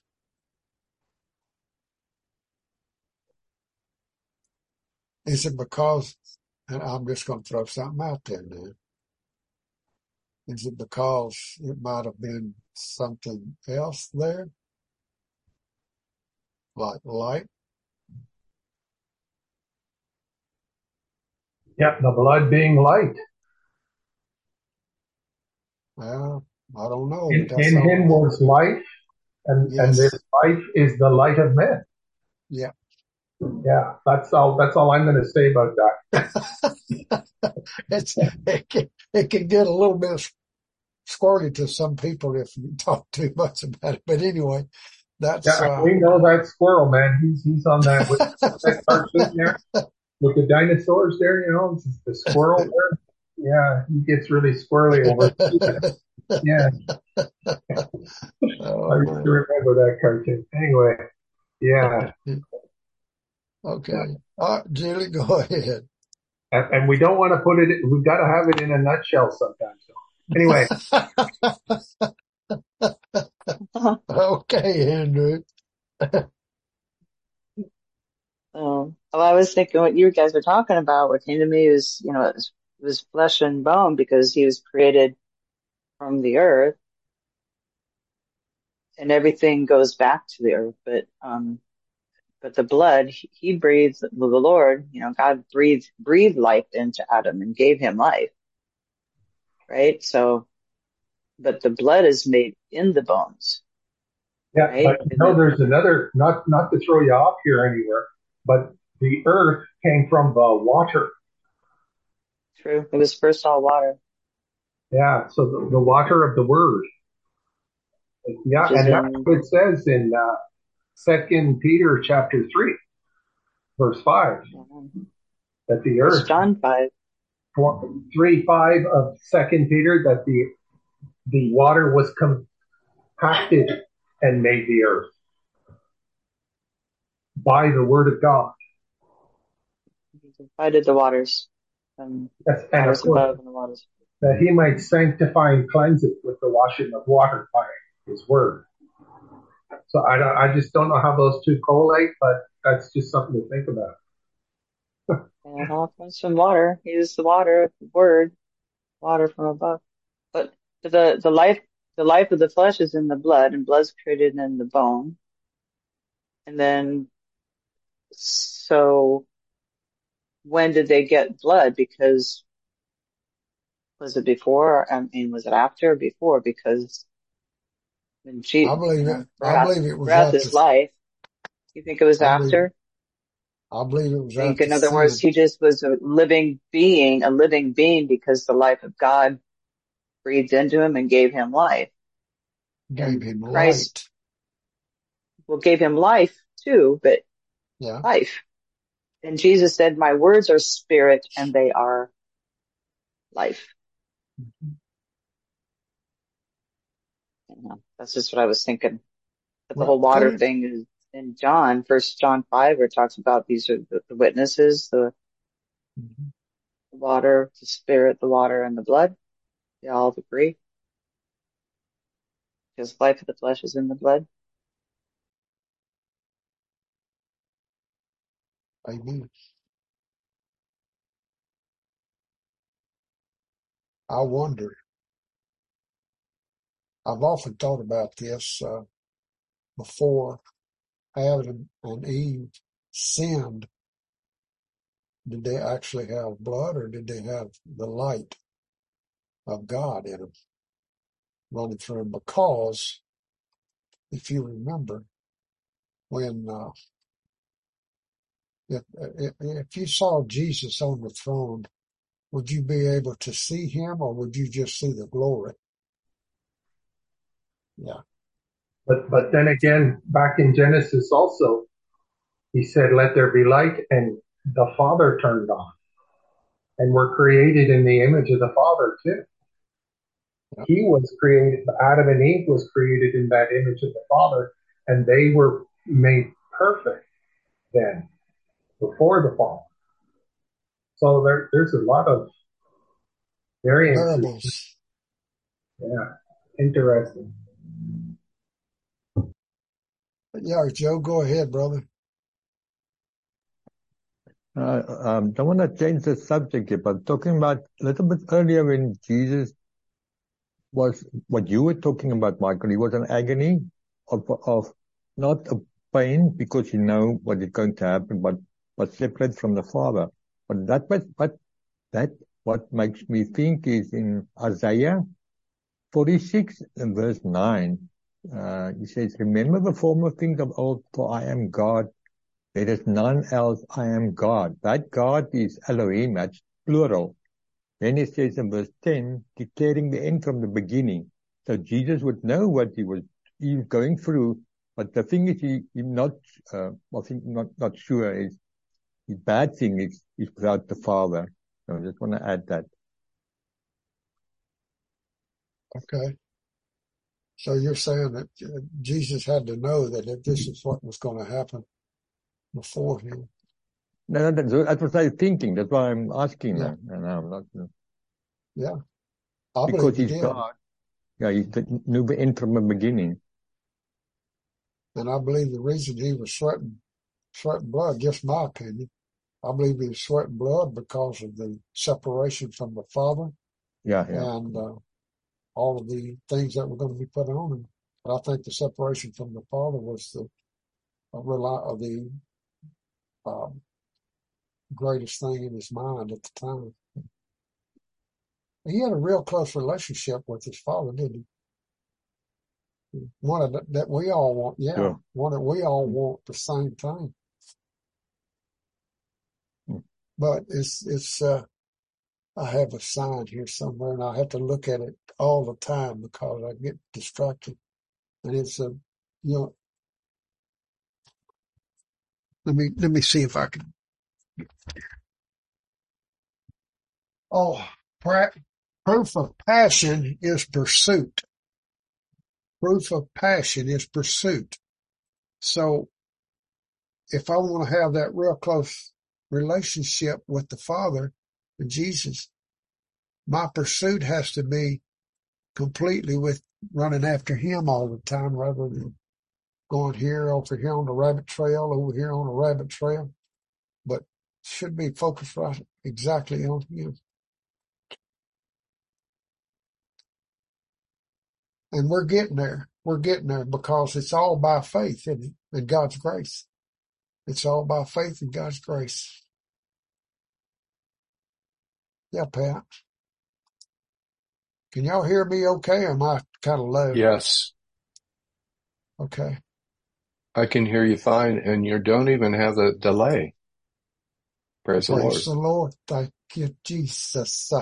Is it because, and I'm just going to throw something out there now, is it because it might have been something else there? Like light? Yeah, the blood being light. Well, I don't know. In him was life, and this life is the light of men. Yeah. Yeah, that's all I'm going to say about that. It can get a little bit squirrely to some people if you talk too much about it. But anyway, that's we know that squirrel, man. He's on that with that cartoon there with the dinosaurs there. The squirrel there. Yeah, he gets really squirrely over it. Yeah. I used to remember that cartoon. Anyway, yeah. Okay. Julie, go ahead. And we don't want to put it, we've got to have it in a nutshell sometimes. So. Anyway. Okay, Andrew. Well, I was thinking what you guys were talking about, what came to me was, It was flesh and bone because he was created from the earth, and everything goes back to the earth. But the blood, he breathed, the Lord, God breathed life into Adam and gave him life, right? So, but the blood is made in the bones, Yeah, but right? there's another, not to throw you off here anywhere, but the earth came from the water. True. It was first all water. Yeah, so the water of the word. Yeah, Which is and that's what it says in 2 Peter chapter 3, verse 5, that the First earth, John 5. 3:5 of 2 Peter, that the water was compacted and made the earth by the word of God. He divided the waters. Yes, and of Waters course, above and the waters. that he might sanctify and cleanse it with the washing of water by his word. So I just don't know how those two collate, but that's just something to think about. And it all comes from water. He is the water, the word, water from above. But the life of the flesh is in the blood, and blood's created in the bone. And then, so when did they get blood? Because was it before? I mean, was it after or before? Because when I believe it. I breath believe it was after. is life. You think it was I believe. after? I believe it was I think, after in other words, sin he just was a living being because the life of God breathed into him and gave him life. gave And him Christ, light. gave him life too, but Yeah. life. And Jesus said, my words are spirit and they are life. That's just what I was thinking. But the Well, whole water thing is in First John 5, where it talks about these are the witnesses, the water, the spirit, the water, and the blood. They all agree. Because life of the flesh is in the blood. Amen. I wonder. I've often thought about this before Adam and Eve sinned. Did they actually have blood, or did they have the light of God in them running through them? Because if you remember, when if you saw Jesus on the throne, would you be able to see him, or would you just see the glory? Yeah. But then again, back in Genesis also, he said, let there be light, and the Father turned on. And we're created in the image of the Father too. Yeah. He was created, Adam and Eve was created in that image of the Father, and they were made perfect then, before the fall. So there's a lot of variances. Variables. Yeah, interesting. Yeah, Joe, go ahead, brother. Don't want to change the subject here, but talking about a little bit earlier when Jesus was what you were talking about, Michael. He was in agony of not a pain because you know what is going to happen, but separate from the Father. But what makes me think is in Isaiah 46 and verse 9. He says, remember the former things of old, for I am God. There is none else. I am God. That God is Elohim. That's plural. Then he says in verse 10, declaring the end from the beginning. So Jesus would know what he was going through. But the thing is, he's not, I think not sure is the bad thing is without the Father. So I just want to add that. Okay. So you're saying that Jesus had to know that if this is what was going to happen beforehand. No, that's what I was thinking. That's why I'm asking. Yeah. And I'm not. Yeah. I because believe he he's did. God. Yeah, he knew the end from the beginning. And I believe the reason he was sweating blood, just my opinion, I believe in sweat and blood because of the separation from the Father and all of the things that were going to be put on him. But I think the separation from the Father was the greatest thing in his mind at the time. He had a real close relationship with his Father, didn't he? One that we all want, one that we all want the same thing. But it's I have a sign here somewhere, and I have to look at it all the time because I get distracted. And it's let me see if I can. Oh, proof of passion is pursuit. Proof of passion is pursuit. So if I want to have that real close relationship with the Father and Jesus, my pursuit has to be completely with running after him all the time rather than going here, over here on the rabbit trail, over here on the rabbit trail, but should be focused right exactly on him. And we're getting there. We're getting there because it's all by faith, isn't it? And God's grace. It's all by faith and God's grace. Yeah, Pat. Can y'all hear me okay, or am I kind of low? Yes. Okay. I can hear you fine, and you don't even have the delay. Praise the Lord. Praise the Lord. Thank you, Jesus.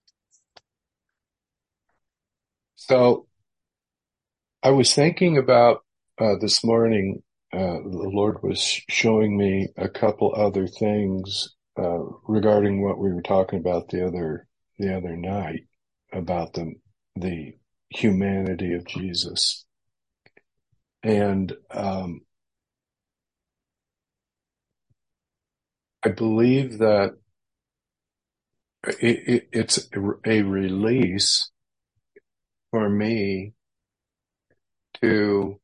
So I was thinking about this morning, the Lord was showing me a couple other things regarding what we were talking about the other night about the humanity of Jesus. And I believe that it's a release for me to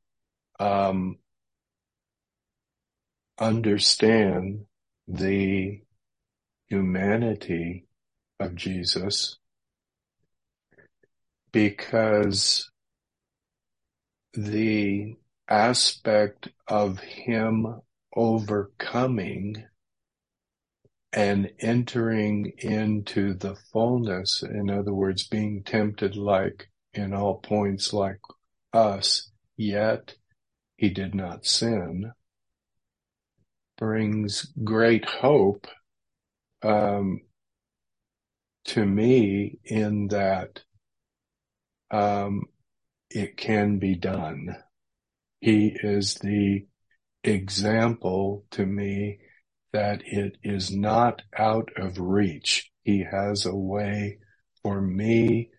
understand the humanity of Jesus, because the aspect of him overcoming and entering into the fullness, in other words, being tempted like in all points like us, yet he did not sin, brings great hope to me in that it can be done. He is the example to me that it is not out of reach. He has a way for me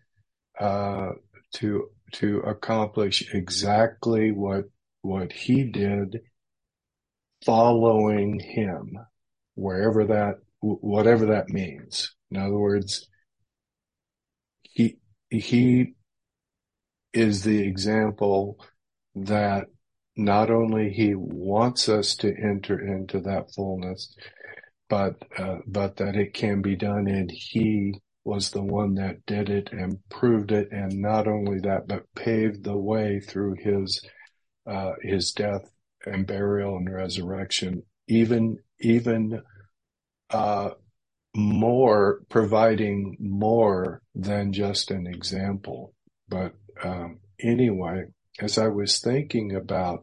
to accomplish exactly what he did, following him, whatever that means. In other words, he is the example that not only he wants us to enter into that fullness, but that it can be done, and he was the one that did it and proved it, and not only that, but paved the way through his death and burial and resurrection, even more, providing more than just an example. But anyway, as I was thinking about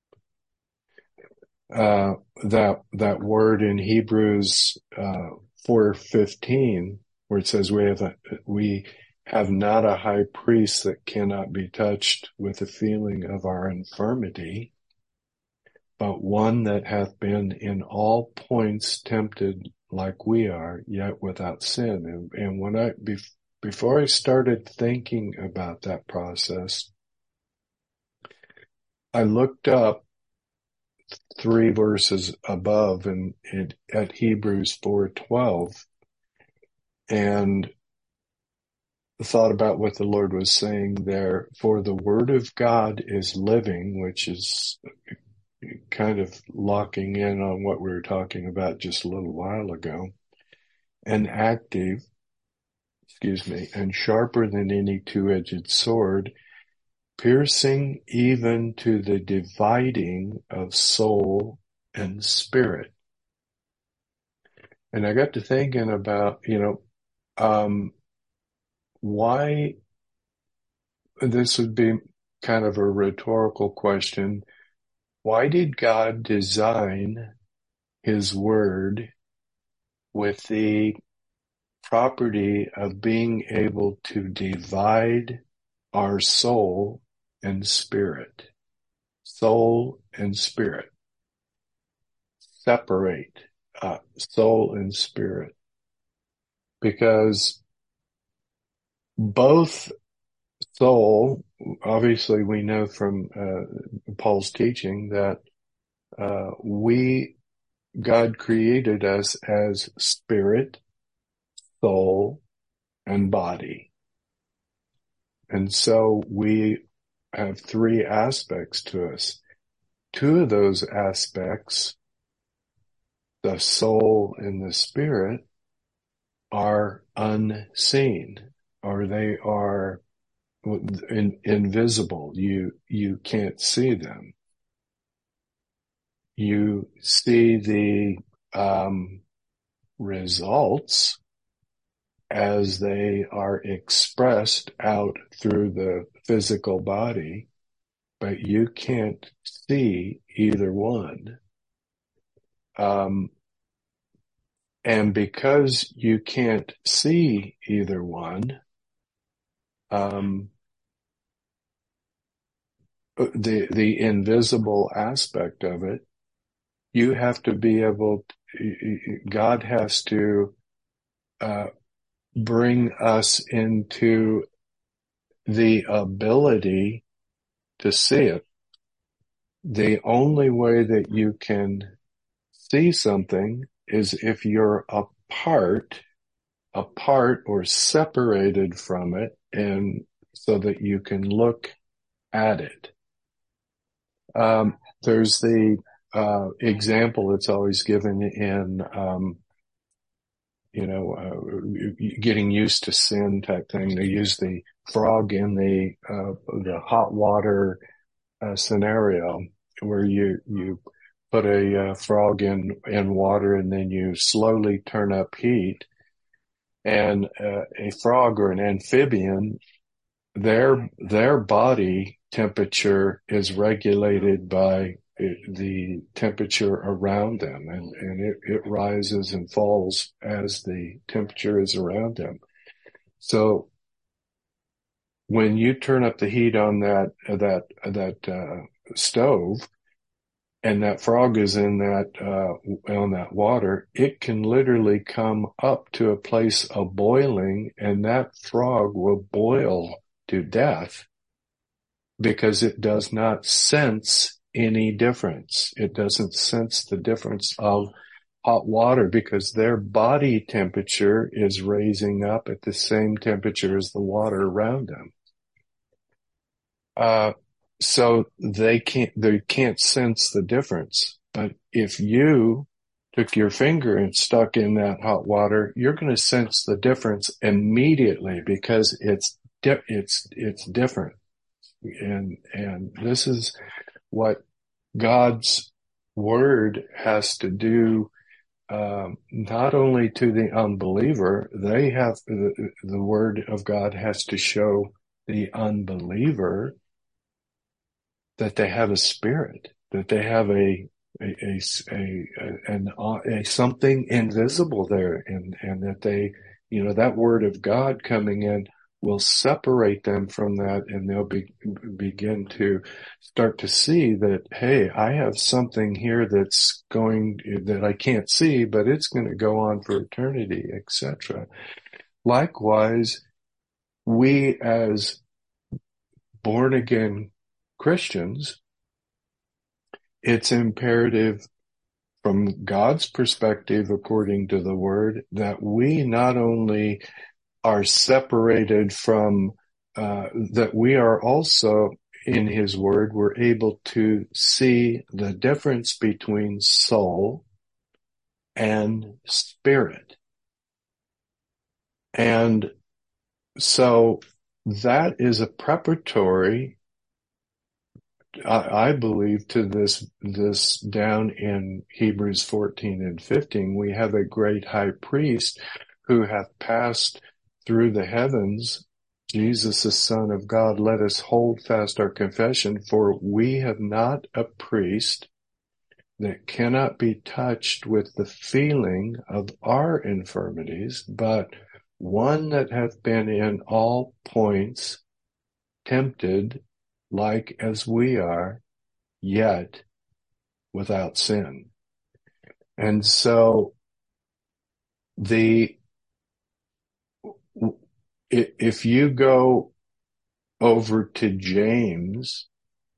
that word in Hebrews 4:15, where it says we have not a high priest that cannot be touched with the feeling of our infirmity, but one that hath been in all points tempted like we are, yet without sin. And when before I started thinking about that process, I looked up 3 verses above at Hebrews 4:12, and thought about what the Lord was saying there. For the word of God is living, which is kind of locking in on what we were talking about just a little while ago, and active, and sharper than any two-edged sword, piercing even to the dividing of soul and spirit. And I got to thinking about, why, this would be kind of a rhetorical question. Why did God design his word with the property of being able to divide our soul and spirit? Soul and spirit. Separate soul and spirit. Because both soul, obviously we know from Paul's teaching that God created us as spirit, soul, and body. And so we have three aspects to us. Two of those aspects, the soul and the spirit, are unseen, or they are invisible. You can't see them. You see the results as they are expressed out through the physical body, but you can't see either one. And because you can't see either one, the invisible aspect of it, you have to be able to, God has to bring us into the ability to see it. The only way that you can see something is if you're apart or separated from it, and so that you can look at it. There's the example that's always given in getting used to sin type thing. They use the frog in the hot water scenario, where you put a frog in water and then you slowly turn up heat. And a frog or an amphibian, their body temperature is regulated by the temperature around them, and it rises and falls as the temperature is around them. So when you turn up the heat on that stove, and that frog is in on that water, it can literally come up to a place of boiling, and that frog will boil to death because it does not sense any difference. It doesn't sense the difference of hot water because their body temperature is raising up at the same temperature as the water around them. So they can't sense the difference. But if you took your finger and stuck in that hot water, you're going to sense the difference immediately because it's different. And this is what God's word has to do, not only to the unbeliever. The word of God has to show the unbeliever that they have a spirit, that they have a something invisible there, and that they, that word of God coming in will separate them from that, and they'll begin to start to see that, hey, I have something here that I can't see, but it's going to go on for eternity, etc. Likewise, we as born again Christians, it's imperative from God's perspective, according to the word, that we not only are separated from, that we are also in his word, we're able to see the difference between soul and spirit. And so that is a preparatory, I believe, to this down in Hebrews 14 and 15. We have a great high priest who hath passed through the heavens, Jesus, the Son of God. Let us hold fast our confession, for we have not a priest that cannot be touched with the feeling of our infirmities, but one that hath been in all points tempted like as we are, yet without sin. And so if you go over to James,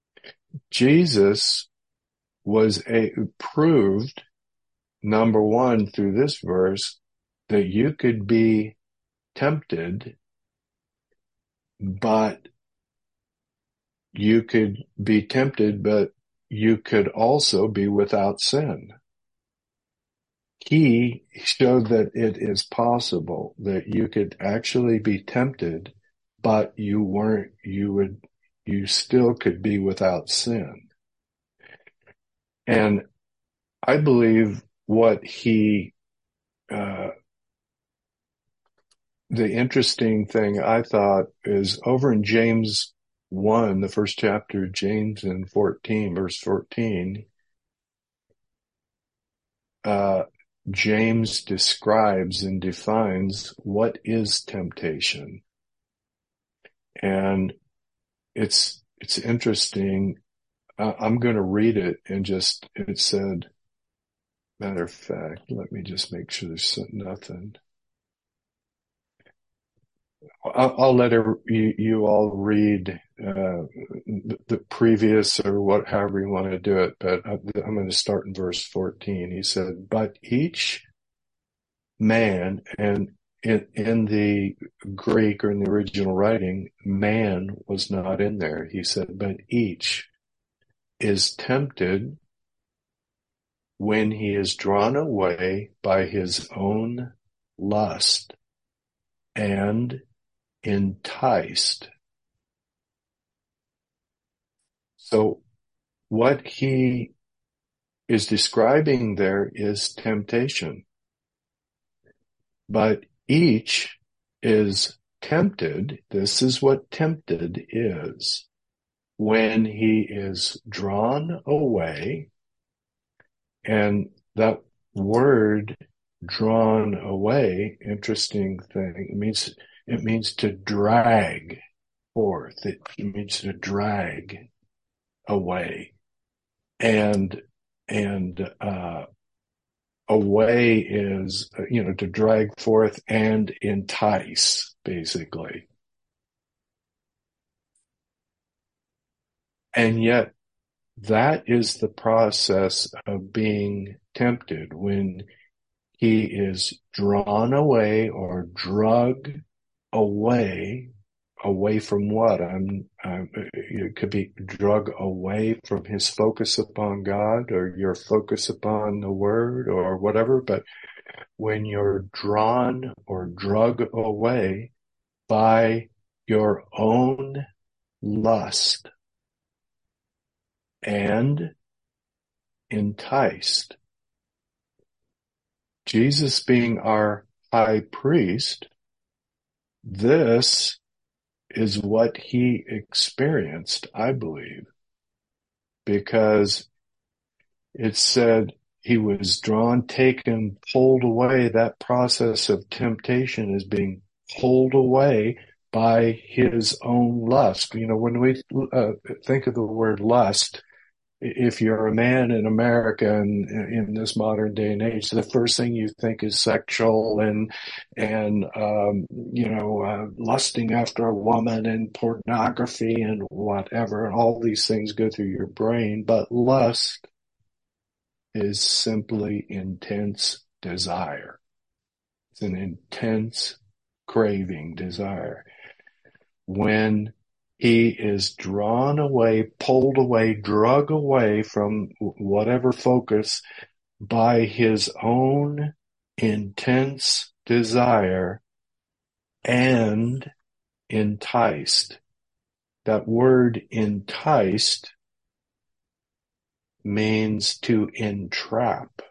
Jesus was proved, number one, through this verse, that you could be tempted, but you could also be without sin. He showed that it is possible that you could actually be tempted, but you still could be without sin. And I believe the interesting thing I thought is over in James 1, the first chapter of James in 14, verse 14, James describes and defines what is temptation. And it's interesting. I'm going to read it and it said, matter of fact, let me just make sure there's nothing. I'll let you all read the previous or however you want to do it, but I'm going to start in verse 14. He said, but each man, and in the Greek or in the original writing, man was not in there. He said, but each is tempted when he is drawn away by his own lust and enticed. So what he is describing there is temptation. But each is tempted. This is what tempted is. When he is drawn away, and that word drawn away, interesting thing, it means to drag forth. It means to drag away. And away is, to drag forth and entice, basically. And yet, that is the process of being tempted, when he is drawn away or drug away from what? It could be drug away from his focus upon God or your focus upon the Word or whatever. But when you're drawn or drug away by your own lust and enticed, Jesus being our high priest, this is what he experienced, I believe, because it said he was drawn, taken, pulled away. That process of temptation is being pulled away by his own lust. When we think of the word lust, if you're a man in America and in this modern day and age, the first thing you think is sexual and lusting after a woman and pornography and whatever, and all these things go through your brain. But lust is simply intense desire. It's an intense craving, desire. When He is drawn away, pulled away, drug away from whatever focus by his own intense desire and enticed. That word enticed means to entrap.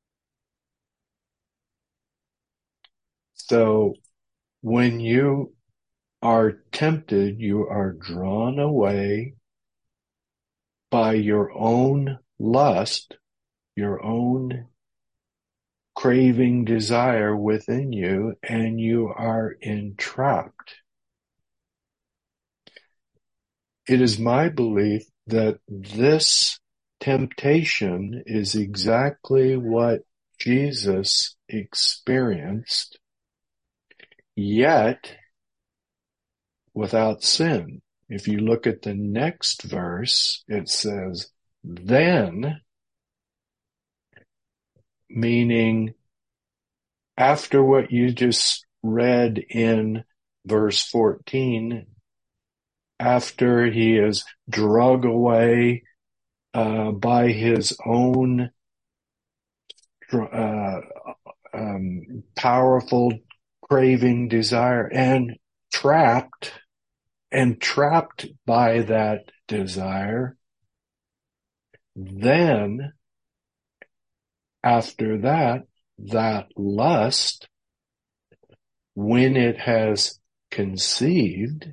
So when you are tempted, you are drawn away by your own lust, your own craving desire within you, and you are entrapped. It is my belief that this temptation is exactly what Jesus experienced, yet without sin. If you look at the next verse, it says, then, meaning after what you just read in verse 14, after he is drug away by his own powerful craving desire and trapped by that desire, then after that lust, when it has conceived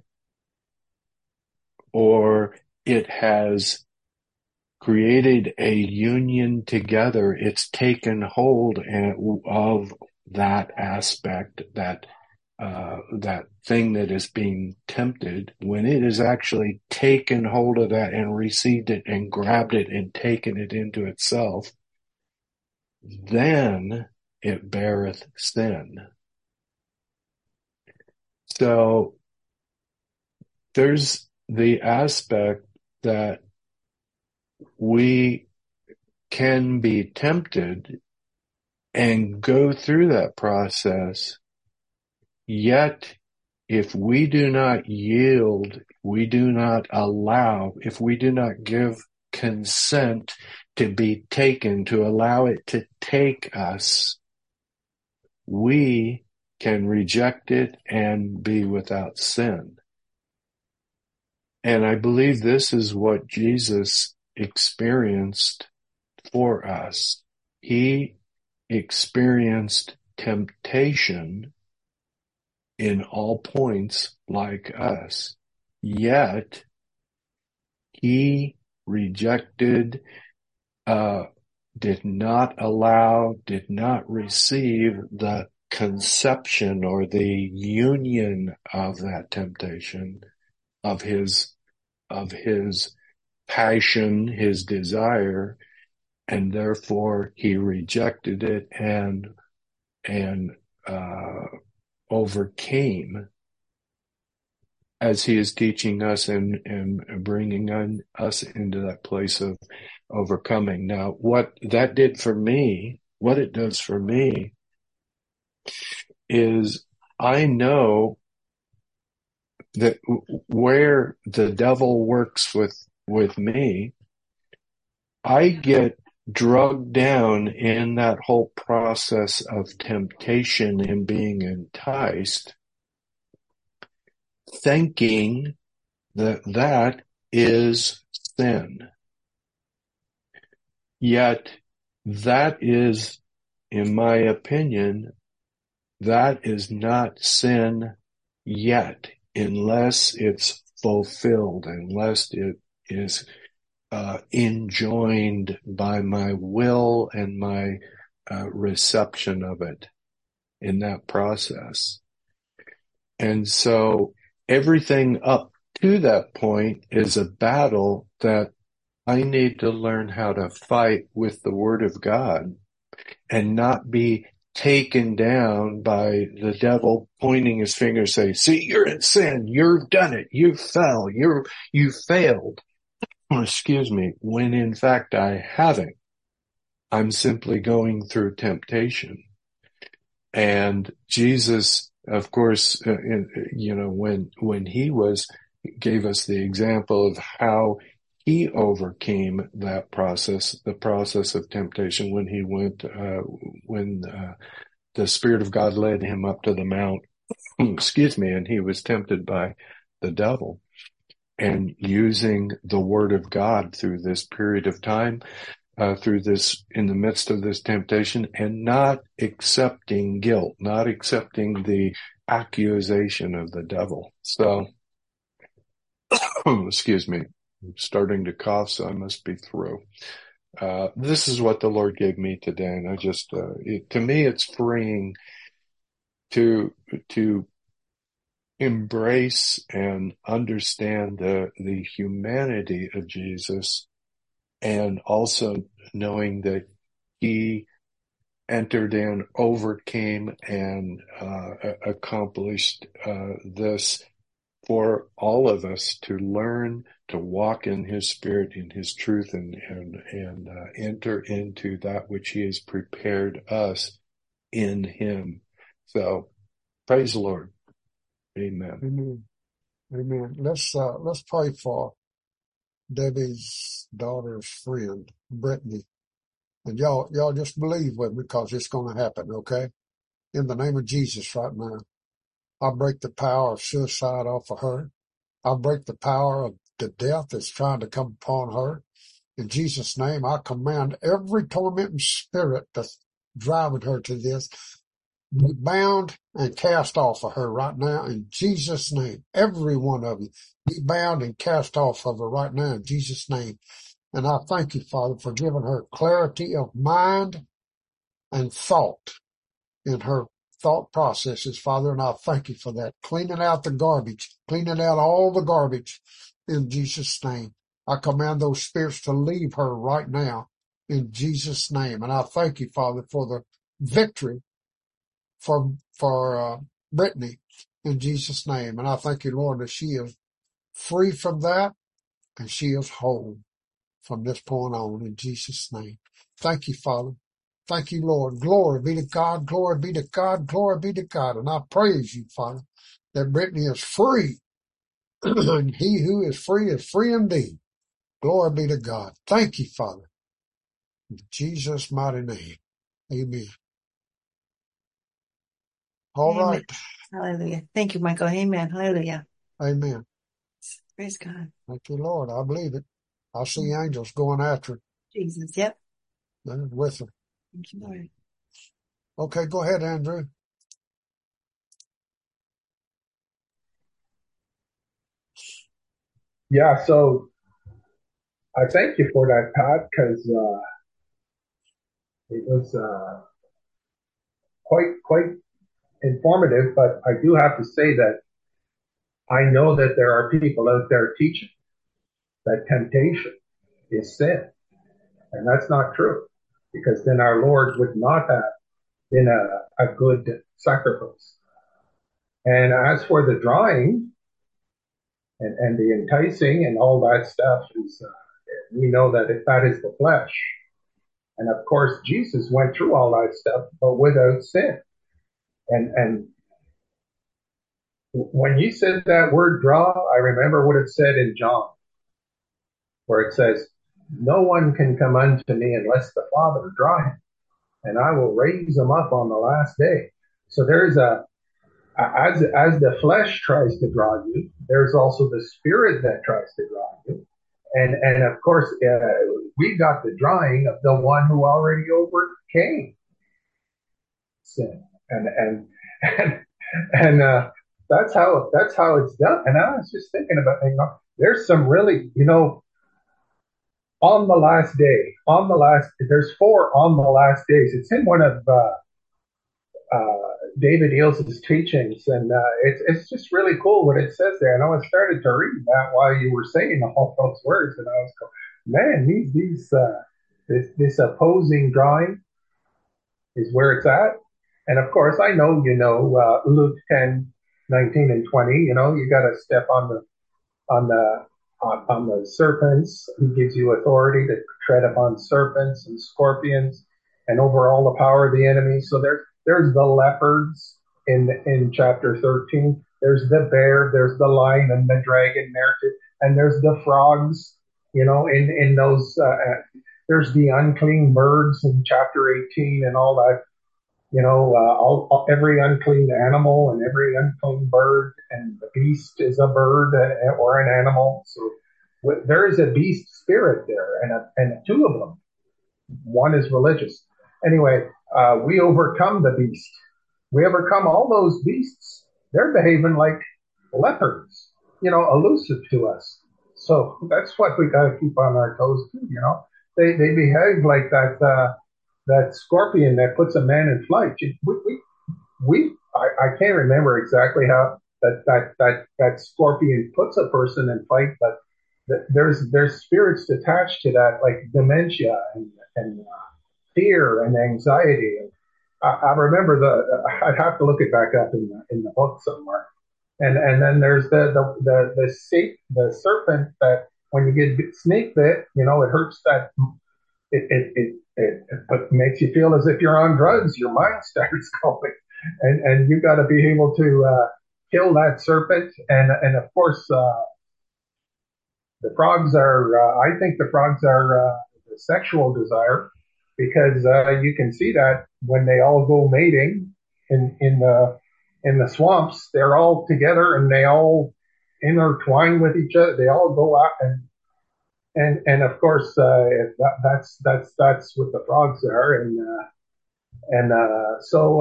or it has created a union together, it's taken hold of that aspect, that thing that is being tempted, when it has actually taken hold of that and received it and grabbed it and taken it into itself, then it beareth sin. So there's the aspect that we can be tempted and go through that process, yet if we do not yield, we do not allow, if we do not give consent to be taken, to allow it to take us, we can reject it and be without sin. And I believe this is what Jesus experienced for us. He experienced temptation in all points like us, yet he rejected, did not allow, did not receive the conception or the union of that temptation, of his passion, his desire, and therefore he rejected it and overcame, as he is teaching us and bringing us into that place of overcoming. Now, what that did for me, what it does for me, is I know that where the devil works with me, I get drugged down in that whole process of temptation and being enticed, thinking that is sin. Yet that is, in my opinion, that is not sin yet, unless it's fulfilled, unless it is enjoined by my will and my reception of it in that process. And so everything up to that point is a battle that I need to learn how to fight with the Word of God and not be taken down by the devil pointing his finger and say, see, you're in sin. You've done it. You fell. You failed. Excuse me. When in fact I haven't. I'm simply going through temptation. And Jesus, of course, when he was gave us the example of how he overcame that process, the process of temptation, when he went, when the Spirit of God led him up to the mount, excuse me, and he was tempted by the devil. And using the word of God through this period of time, through this, in the midst of this temptation, and not accepting guilt, not accepting the accusation of the devil. So, excuse me, I'm starting to cough, so I must be through. This is what the Lord gave me today, and I just, to me, it's freeing to embrace and understand the humanity of Jesus, and also knowing that he entered in, overcame, and accomplished this for all of us to learn to walk in his spirit, in his truth, and enter into that which he has prepared us in him. So praise the Lord. Amen. Amen. Amen. Let's pray for Debbie's daughter's friend, Brittany. And y'all just believe with me, because it's going to happen, okay? In the name of Jesus right now, I break the power of suicide off of her. I break the power of the death that's trying to come upon her. In Jesus' name, I command every tormenting spirit that's driving her to this, be bound and cast off of her right now in Jesus' name. Every one of you, be bound and cast off of her right now in Jesus' name. And I thank you, Father, for giving her clarity of mind and thought in her thought processes, Father, and I thank you for that. Cleaning out the garbage, cleaning out all the garbage in Jesus' name. I command those spirits to leave her right now in Jesus' name. And I thank you, Father, for the victory for Brittany in Jesus' name. And I thank you, Lord, that she is free from that and she is whole from this point on in Jesus' name. Thank you, Father. Thank you, Lord. Glory be to God. Glory be to God. Glory be to God. And I praise you, Father, that Brittany is free. And he who is free indeed. Glory be to God. Thank you, Father. In Jesus' mighty name. Amen. All Amen. right. Hallelujah. Thank you, Michael. Amen. Hallelujah. Amen. Praise God. Thank you, Lord. I believe it. I see angels going after her. Jesus. Yep. With her. Thank you, Lord. Okay, go ahead, Andrew. Yeah, so I thank you for that, Pat, because it was quite informative. But I do have to say that I know that there are people out there teaching that temptation is sin, and that's not true, because then our Lord would not have been a good sacrifice. And as for the drawing and the enticing and all that stuff, is we know that that is the flesh. And of course, Jesus went through all that stuff, but without sin. And when you said that word draw, I remember what it said in John, where it says, no one can come unto me unless the Father draw him, and I will raise him up on the last day. So there's as the flesh tries to draw you, there's also the spirit that tries to draw you. And of course, we got the drawing of the one who already overcame sin. And that's how it's done. And I was just thinking about, there's some really, on the last day, there's 4 on the last days. It's in one of David Eales' teachings, and it's just really cool what it says there. And I started to read that while you were saying all those words, and I was going, man, this opposing drawing is where it's at. And of course, I know Luke 10:19 and 20. You got to step on the serpents. He gives you authority to tread upon serpents and scorpions and over all the power of the enemy. So there's the leopards in chapter 13. There's the bear, there's the lion and the dragon there too, and there's the frogs, in those, there's the unclean birds in chapter 18 and all that, every unclean animal and every unclean bird, and the beast is a bird or an animal. So there is a beast spirit there, and two of them. One is religious. Anyway, we overcome the beast. We overcome all those beasts. They're behaving like leopards, elusive to us. So that's what we got to keep on our toes too. They behave like that scorpion that puts a man in flight. I can't remember exactly how that scorpion puts a person in flight, but there's spirits attached to that, like dementia and fear and anxiety. I remember I'd have to look it back up in the book somewhere. And then there's the serpent that when you get snake bit, it hurts that it makes you feel as if you're on drugs. Your mind starts going, and you got to be able to kill that serpent. And of course, the frogs are. I think the frogs are the sexual desire, because you can see that when they all go mating in the swamps, they're all together and they all intertwine with each other. They all go out and of course that's what the frogs are, and so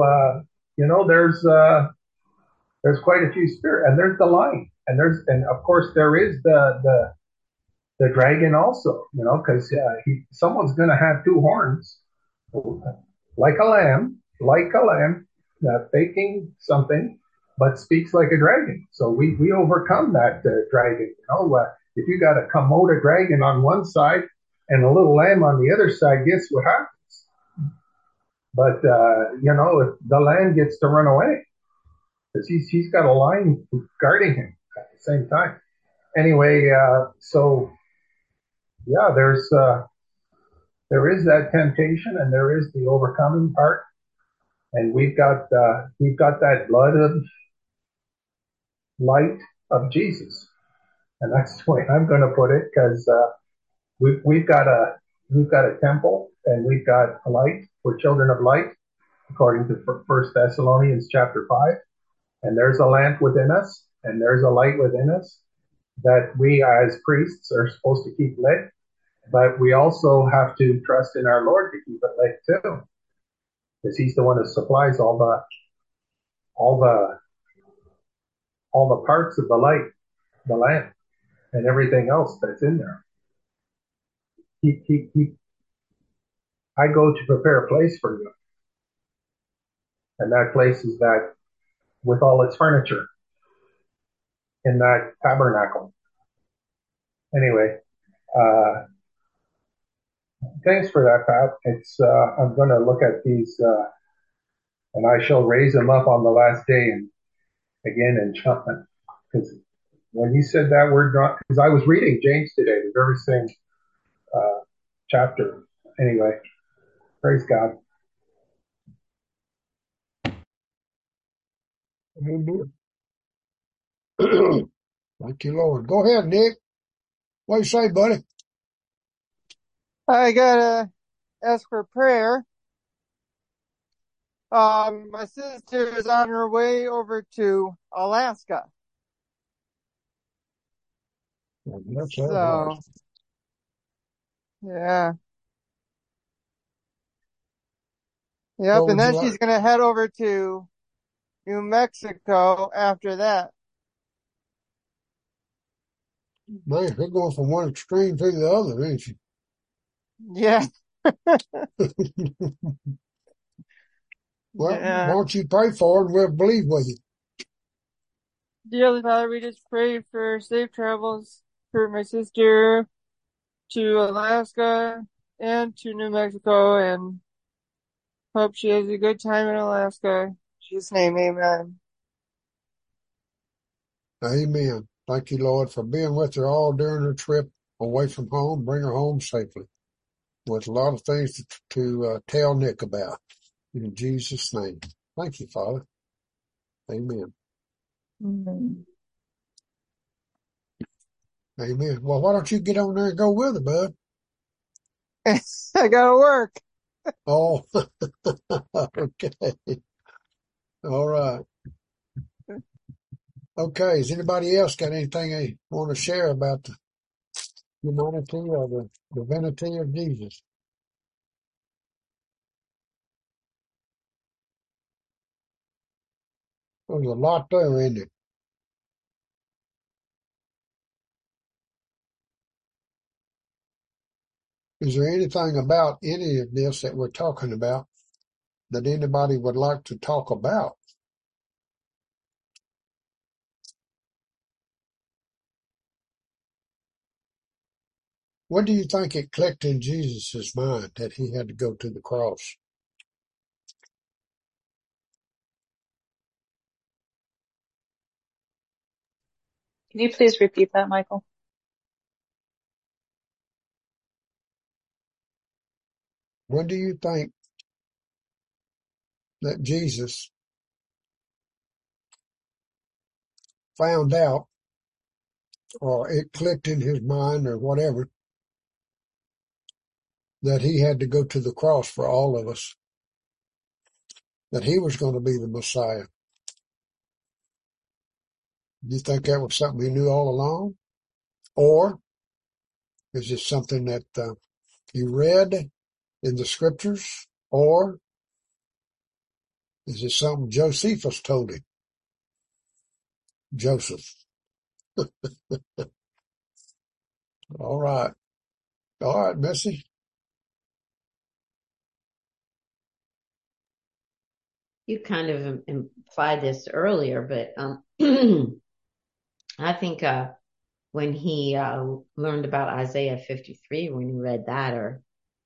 there's quite a few spirit, and there's the lion, and of course there is the dragon also, because someone's going to have two horns, like a lamb, faking something, but speaks like a dragon. So we overcome that dragon. If you got a Komodo dragon on one side and a little lamb on the other side, guess what happens? But if the lamb gets to run away, because he's got a lion guarding him at the same time. Anyway, so yeah, there is that temptation, and there is the overcoming part, and we've got that blood of light of Jesus, and that's the way I'm going to put it, because we've got a temple, and we've got a light. We're children of light, according to 1 Thessalonians chapter 5, and there's a lamp within us, and there's a light within us that we as priests are supposed to keep lit. But we also have to trust in our Lord to keep it lit too, because He's the one who supplies all the parts of the light, the lamp, and everything else that's in there. I go to prepare a place for you, and that place is that with all its furniture in that tabernacle. Anyway, thanks for that, Pat. It's I'm going to look at these, and I shall raise them up on the last day, and again in John, because when you said that word, because I was reading James today, the very same chapter. Anyway, praise God. Thank you, Lord. Go ahead, Nick. What do you say, buddy? I gotta ask for prayer. My sister is on her way over to Alaska. So, yeah. Yep, and then she's gonna head over to New Mexico after that. Man, they're going from one extreme to the other, ain't you? Yeah. Well, why don't you pray for her and we'll believe with you. Dearly Father, we just pray for safe travels for my sister to Alaska and to New Mexico, and hope she has a good time in Alaska. In Jesus' name, amen. Amen. Thank you, Lord, for being with her all during her trip away from home. Bring her home safely. With a lot of things to tell Nick about. In Jesus' name. Thank you, Father. Amen. Mm. Amen. Well, why don't you get on there and go with her, bud? I gotta work. Oh, okay. All right. Okay. Has anybody else got anything they want to share about the humanity or the divinity of Jesus? There's a lot there, isn't it? Is there anything about any of this that we're talking about that anybody would like to talk about? When do you think it clicked in Jesus' mind that he had to go to the cross? Can you please repeat that, Michael? When do you think that Jesus found out, or it clicked in his mind or whatever, that he had to go to the cross for all of us, that he was going to be the Messiah? Do you think that was something he knew all along? Or is it something that he read in the scriptures? Or is it something Josephus told him? Joseph. All right. All right, Missy. You kind of implied this earlier, but I think when he learned about Isaiah 53, when he read that, or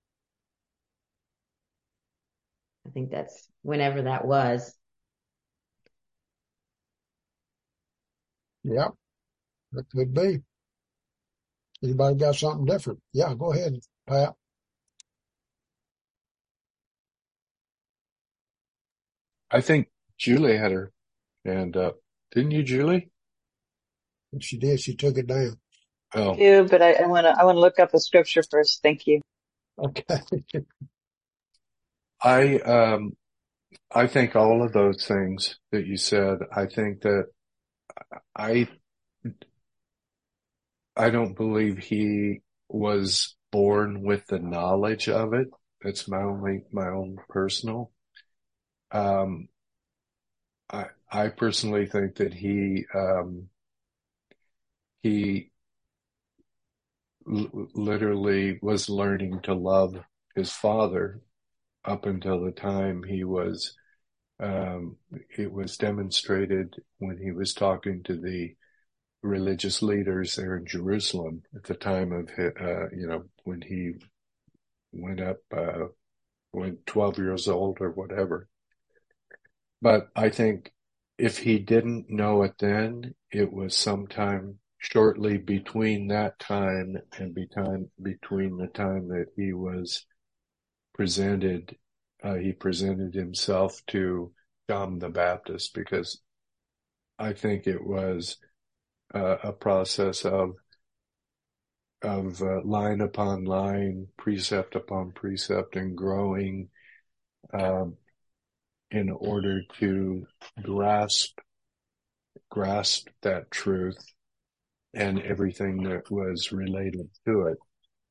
I think that's whenever that was. Yeah, that could be. Anybody got something different? Yeah, go ahead, Pat. I think Julie had her hand up. Didn't you, Julie? If she did, she took it down. Oh, Do, but I want to look up the scripture first. Thank you. Okay. I think all of those things that you said, I think that I don't believe he was born with the knowledge of it. That's my own personal. I personally think that he literally was learning to love his father up until the time it was demonstrated when he was talking to the religious leaders there in Jerusalem at the time of, when he went up, when 12 years old or whatever. But I think if he didn't know it then, it was sometime shortly between that time and between the time that he was presented, he presented himself to John the Baptist, because I think it was a process of line upon line, precept upon precept, and growing in order to grasp that truth and everything that was related to it.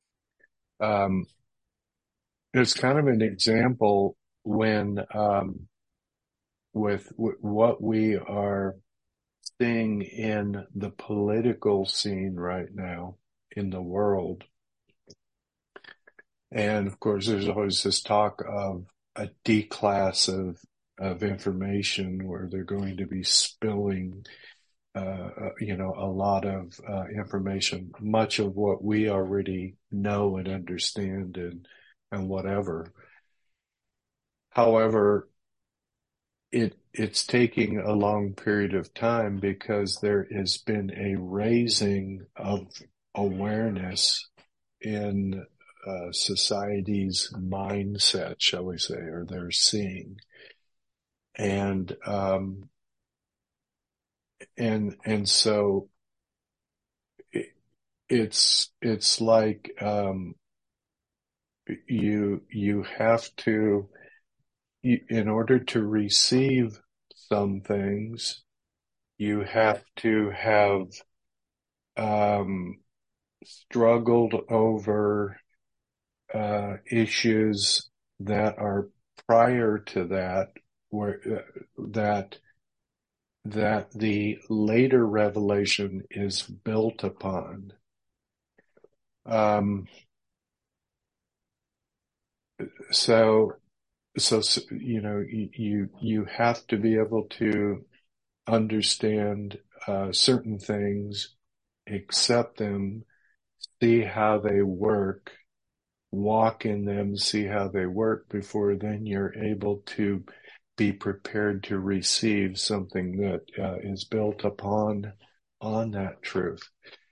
It's kind of an example when with what we are seeing in the political scene right now in the world. And of course, there's always this talk of a declass of information where they're going to be spilling, a lot of information, much of what we already know and understand and whatever. However, it's taking a long period of time because there has been a raising of awareness in society's mindset, shall we say, or they're seeing. And and so it's like, you have to, in order to receive some things, you have to have, struggled over, issues that are prior to that, where, that the later revelation is built upon. So, you have to be able to understand, certain things, accept them, see how they work, walk in them, see how they work before then you're able to be prepared to receive something that, is built upon on that truth.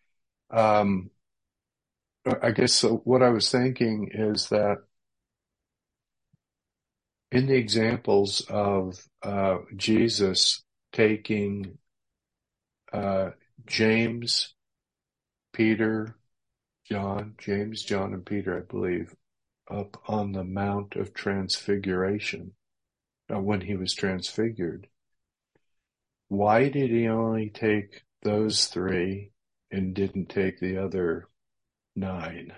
I guess what I was thinking is that in the examples of, Jesus taking, James, Peter, James, John, and Peter, I believe, up on the Mount of Transfiguration, when he was transfigured. Why did he only take those three and didn't take the other 9?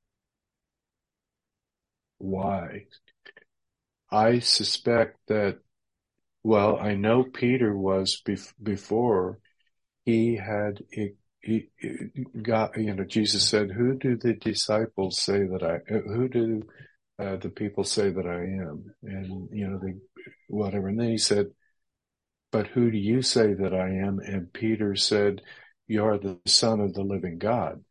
Why? I suspect that, well, I know Peter was before he had, he got, Jesus said, who do the disciples say that who do the people say that I am? And, whatever. And then he said, but who do you say that I am? And Peter said, you are the Son of the living God.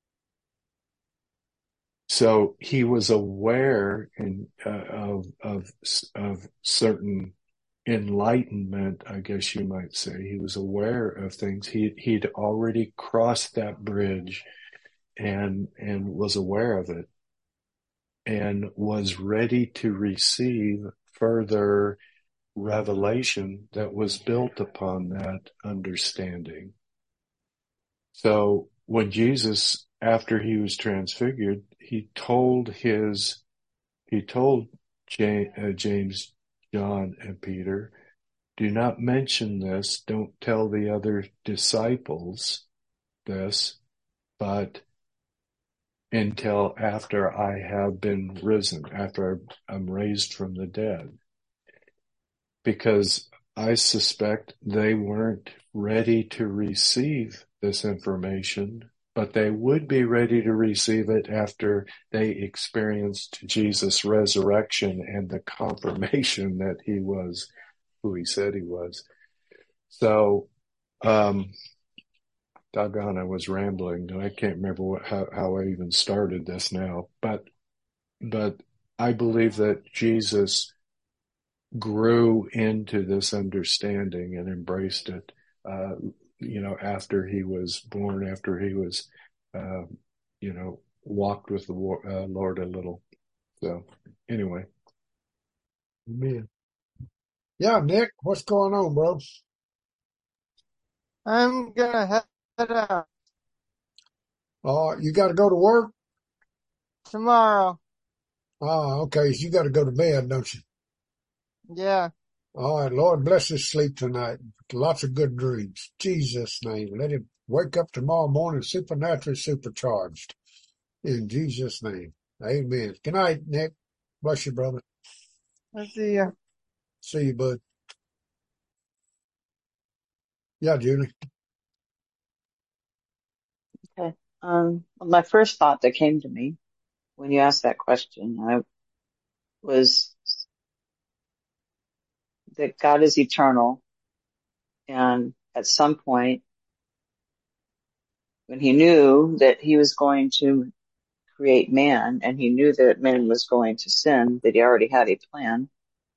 So he was aware of certain enlightenment, I guess you might say. He was aware of things. He'd already crossed that bridge and was aware of it and was ready to receive further revelation that was built upon that understanding. So when Jesus, after he was transfigured, he told James, John, and Peter, do not mention this, don't tell the other disciples this, but until after I have been risen, after I'm raised from the dead. Because I suspect they weren't ready to receive this information, but they would be ready to receive it after they experienced Jesus' resurrection and the confirmation that he was who he said he was. So, doggone, I was rambling and I can't remember how I even started this now, but I believe that Jesus grew into this understanding and embraced it, after he was born, after he was, walked with the Lord a little. So anyway. Amen. Yeah, Nick, what's going on, bro? I'm gonna head out You got to go to work? tomorrow. Oh, okay. You got to go to bed, don't you? Yeah. All right. Lord, bless his sleep tonight. Lots of good dreams. Jesus' name. Let him wake up tomorrow morning supernaturally supercharged. In Jesus' name. Amen. Good night, Nick. Bless you, brother. I'll see ya. See you, bud. Yeah, Julie. Okay. My first thought that came to me when you asked that question, was that God is eternal, and at some point, when he knew that he was going to create man, and he knew that man was going to sin, that he already had a plan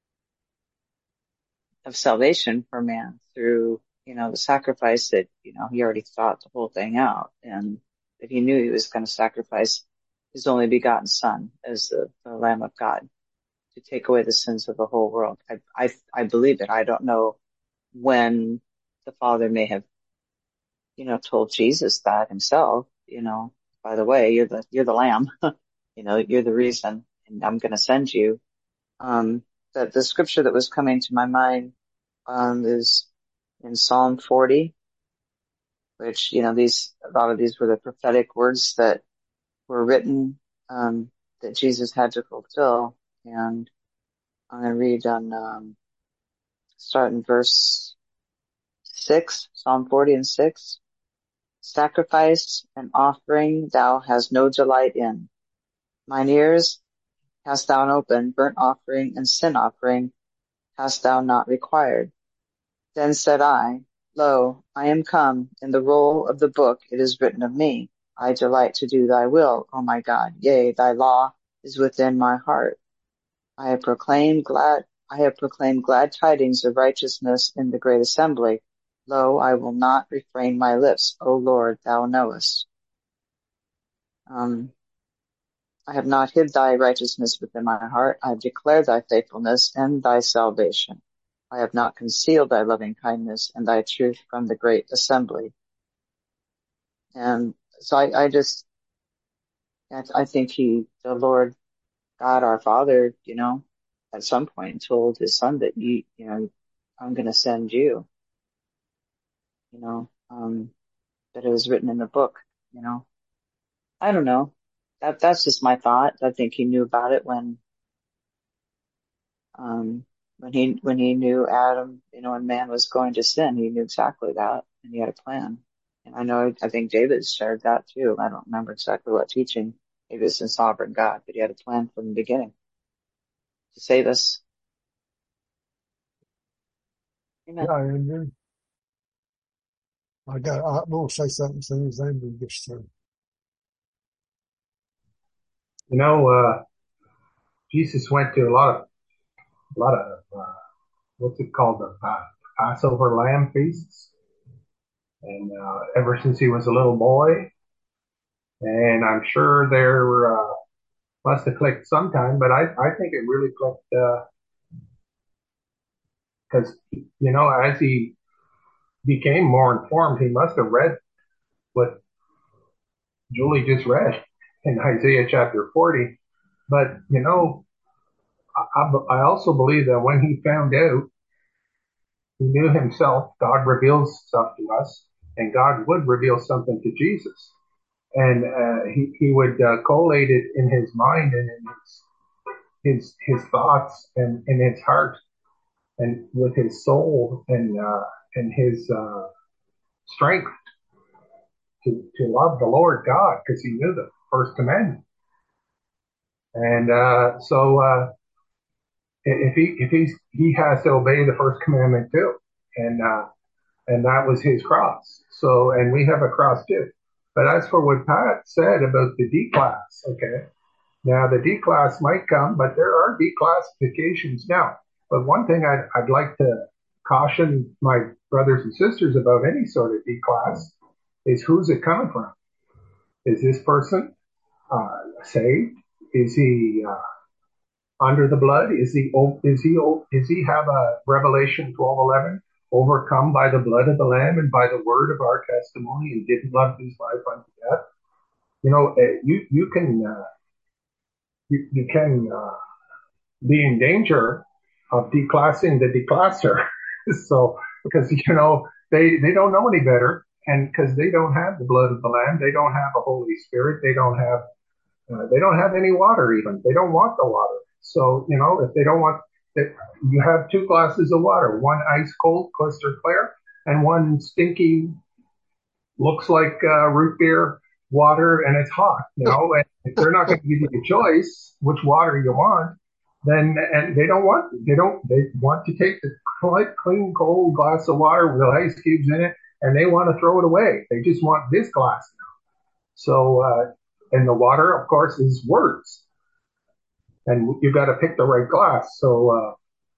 of salvation for man through, the sacrifice that, he already thought the whole thing out, and that he knew he was going to sacrifice his only begotten son as the Lamb of God to take away the sins of the whole world. I believe it. I don't know when the Father may have, told Jesus that himself, by the way, you're the lamb, you're the reason, and I'm going to send you. That the scripture that was coming to my mind, is in Psalm 40, which, a lot of these were the prophetic words that were written, that Jesus had to fulfill. And I'm going to read on, start in verse 6, Psalm 40 and 6. Sacrifice and offering thou hast no delight in. Mine ears hast thou opened, burnt offering and sin offering hast thou not required. Then said I, Lo, I am come, in the roll of the book it is written of me. I delight to do thy will, O my God. Yea, thy law is within my heart. I have proclaimed glad tidings of righteousness in the great assembly. Lo, I will not refrain my lips, O Lord, thou knowest. I have not hid thy righteousness within my heart. I have declared thy faithfulness and thy salvation. I have not concealed thy loving kindness and thy truth from the great assembly. And so I think the Lord God, our Father, at some point told his son that I'm going to send you, that it was written in the book, I don't know. That's just my thought. I think he knew about it when he knew Adam, and man was going to sin. He knew exactly that, and he had a plan. And I think David shared that too. I don't remember exactly what teaching. Maybe it's in Sovereign God, but he had a plan from the beginning to save us. Amen. Yeah, Andrew. I will say something as soon as Andrew gets through. Jesus went to a lot of what's it called, the Passover lamb feasts, and ever since he was a little boy, and I'm sure there must have clicked sometime, but I think it really clicked because as he became more informed, he must have read what Julie just read in Isaiah chapter 40. But I also believe that when he found out, he knew himself, God reveals stuff to us, and God would reveal something to Jesus. And he would collate it in his mind and in his thoughts and in his heart and with his soul and his strength to love the Lord God, because he knew the first commandment. And so if he has to obey the first commandment too, and that was his cross. So, and we have a cross too. But as for what Pat said about the D class, okay, now the D class might come, but there are declassifications now. But one thing I'd like to caution my brothers and sisters about any sort of D class is, who's it coming from? Is this person saved? Is he under the blood? Is he have a Revelation 12:11? Overcome by the blood of the Lamb and by the word of our testimony, and didn't love his life unto death. You can be in danger of declassing the declasser. So, because they don't know any better, and because they don't have the blood of the Lamb, they don't have a Holy Spirit, they don't have any water even. They don't want the water. So, if they don't want it, you have two glasses of water, one ice cold, crystal clear, and one stinky, looks like root beer water, and it's hot, and if they're not going to give you the choice which water you want, then, and they want to take the clean, cold glass of water with ice cubes in it, and they want to throw it away. They just want this glass now. So, and the water, of course, is words. And you've got to pick the right glass. So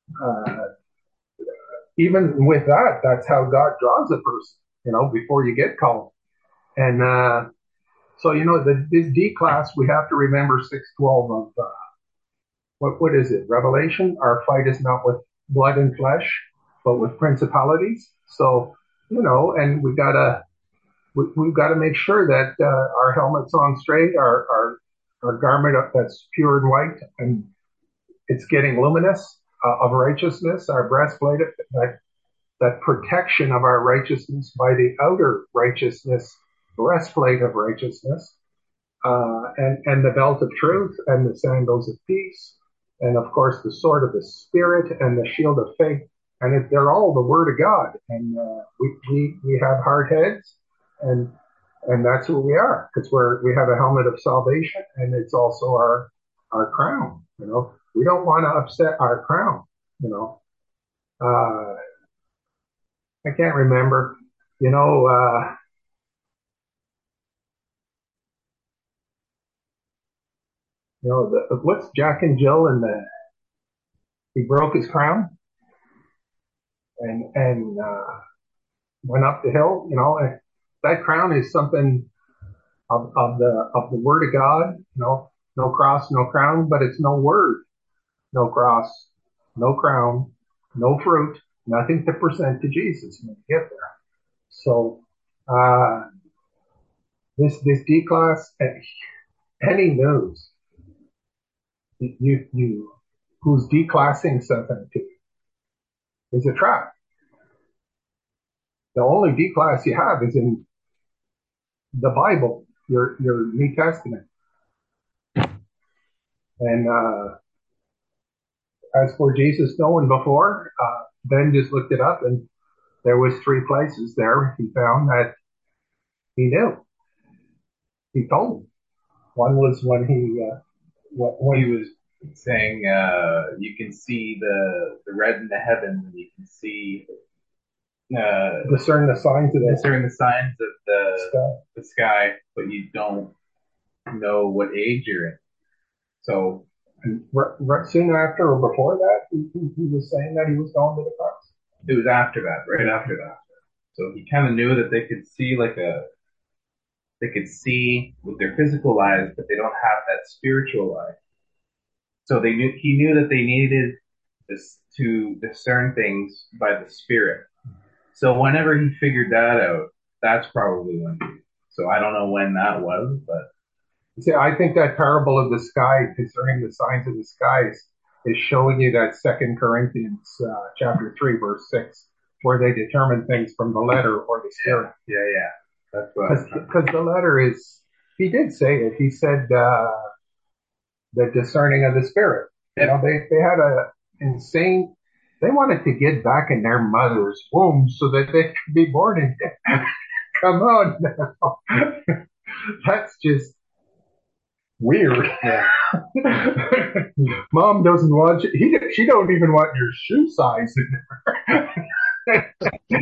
even with that, that's how God draws a person, before you get called. And so, this D class, we have to remember 6:12 of, what is it? Revelation. Our fight is not with blood and flesh, but with principalities. So and we've got to make sure that our helmet's on straight, our garment that's pure and white, and it's getting luminous of righteousness, our breastplate, that protection of our righteousness by the outer righteousness, breastplate of righteousness, and the belt of truth, and the sandals of peace, and of course the sword of the Spirit, and the shield of faith. And they're all the Word of God. And we have hard heads, and that's who we are, because we have a helmet of salvation, and it's also our crown. We don't want to upset our crown. Uh, I can't remember. What's Jack and Jill and he broke his crown and went up the hill. And that crown is something of the Word of God. No cross, no crown, but it's no word, no cross, no crown, no fruit, nothing to present to Jesus when you get there. So this D-class, any news, you who's declassing something to you is a trap. The only D-class you have is in the Bible, your New Testament. And as for Jesus knowing before, Ben just looked it up, and there was 3 places there he found that he knew. He told him. One was when when he was saying you can see the red in the heavens, and you can see discern the signs of the sky, but you don't know what age you're in. So soon after or before that, he was saying that he was going to the cross. It was after that, right after that. So he kind of knew that they could see with their physical eyes, but they don't have that spiritual eye. So he knew that they needed this to discern things by the Spirit. So whenever he figured that out, that's probably when. So I don't know when that was, but see, I think that parable of the sky, discerning the signs of the skies, is showing you that 2 Corinthians chapter 3, verse 6, where they determine things from the letter or the Spirit. Yeah. That's what. Because the letter is, he did say it. He said the discerning of the Spirit. Yeah. They had insane. They wanted to get back in their mother's womb so that they could be born again. Come on now. That's just weird. Yeah. Mom doesn't want you. She don't even want your shoe size in there.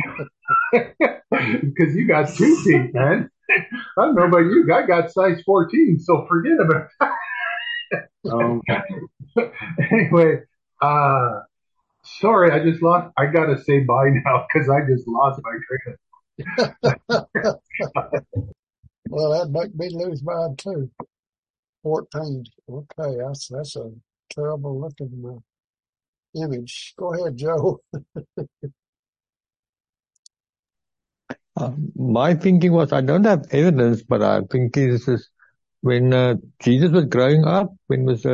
Because you got 2 feet, man. I don't know about you. I got size 14, so forget about that. Okay. Anyway, sorry, I gotta say bye now because I just lost my train of thought. Well, that make me lose mine too. 14. Okay, that's a terrible looking image. Go ahead, Joe. My thinking was, I don't have evidence, but I think this is when Jesus was growing up, when was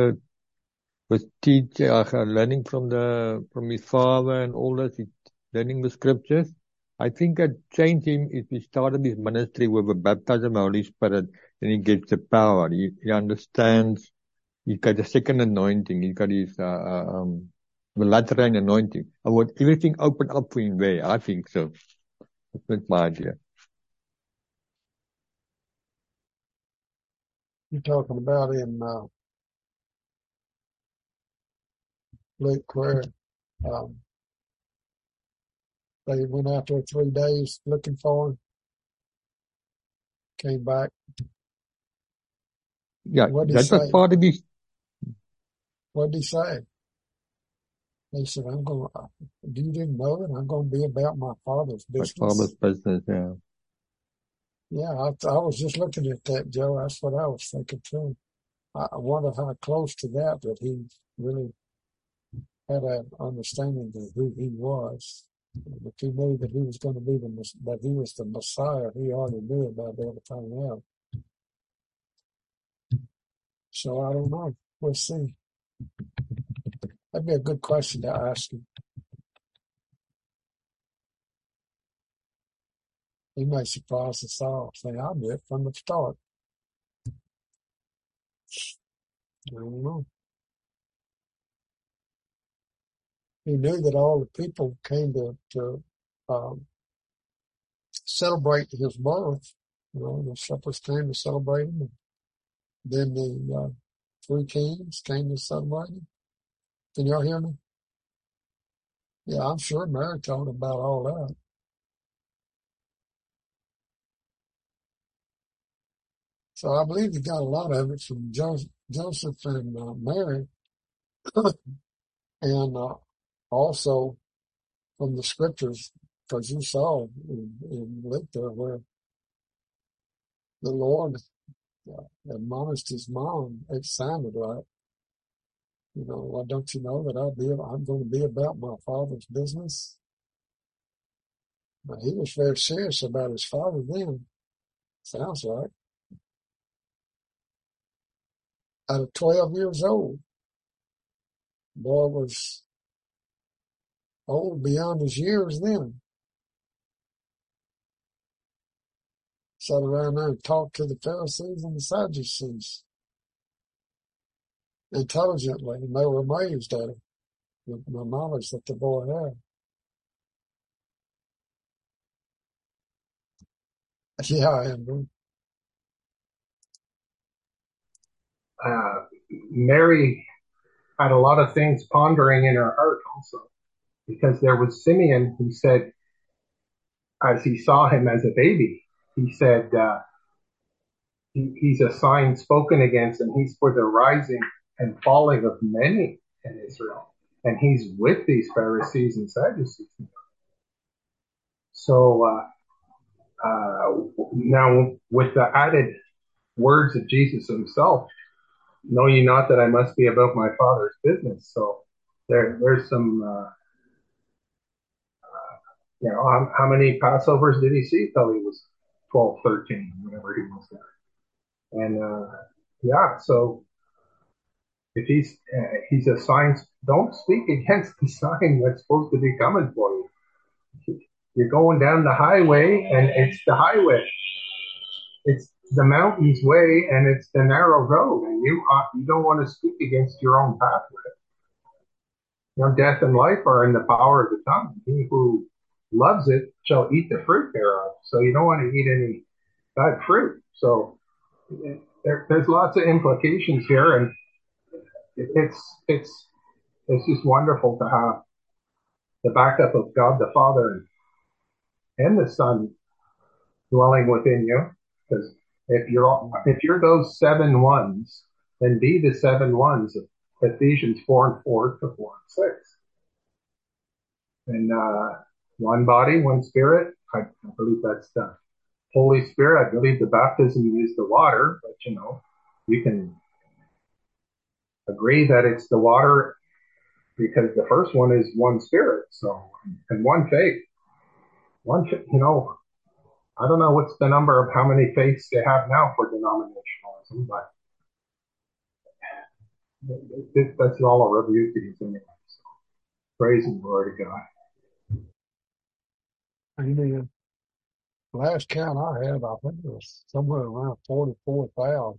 learning from his father and all that, learning the scriptures. I think that changed him if he started his ministry with the baptism of the Holy Spirit, and he gets the power. He understands. He's got the second anointing. He's got his the lateral anointing. I want everything open up for him there. I think so. That's my idea. You're talking about in Luke where they went out there 3 days looking for him, came back. Yeah, What did that he was say? part of his. What did he say? He said, you didn't know that I'm going to be about my father's business. My father's business, yeah. Yeah, I was just looking at that, Joe. That's what I was thinking too. I wonder how close to that he really had an understanding of who he was. If he knew that he was going to be that he was the Messiah, he already knew about everything else. So I don't know. We'll see. That'd be a good question to ask him. He may surprise us all. Say, I knew it from the start. I don't know. He knew that all the people came to celebrate his birth. The shepherds came to celebrate him. And then the three kings came to celebrate him. Can y'all hear me? Yeah, I'm sure Mary told him about all that. So I believe he got a lot of it from Joseph and Mary, and also from the scriptures, because you saw in Luther where the Lord admonished his mom. It sounded like, why don't you know that I'm going to be about my father's business? Now, he was very serious about his father then. Sounds like. At 12 years old, boy was old beyond his years then. Sat around there and talked to the Pharisees and the Sadducees intelligently, and they were amazed at him, the knowledge that the boy had. Yeah, I am. Mary had a lot of things pondering in her heart also, because there was Simeon who said, as he saw him as a baby, he said, he's a sign spoken against, and he's for the rising and falling of many in Israel. And he's with these Pharisees and Sadducees. So now with the added words of Jesus himself, know ye not that I must be about my Father's business. So there's some, how many Passovers did he see till he was 12, 13, whatever he was there. And so if he's a sign, don't speak against the sign that's supposed to be coming for you. You're going down the highway, and it's the highway. It's the mountain's way, and it's the narrow road, and you don't want to speak against your own pathway. Death and life are in the power of the tongue. He who loves it shall eat the fruit thereof. So you don't want to eat any bad fruit. So there's lots of implications here, and it's just wonderful to have the backup of God the Father and the Son dwelling within you. Because if you're those 7 ones, then be the 7 ones of Ephesians 4:4 to 4:6. And one body, one spirit. I believe that's the Holy Spirit. I believe the baptism is the water, but you can agree that it's the water because the first one is one spirit. So, and one faith. I don't know what's the number of how many faiths they have now for denominationalism, but that's all a review to these anyway. So, praise and glory to God. Amen. Last count I had, I think it was somewhere around 44,000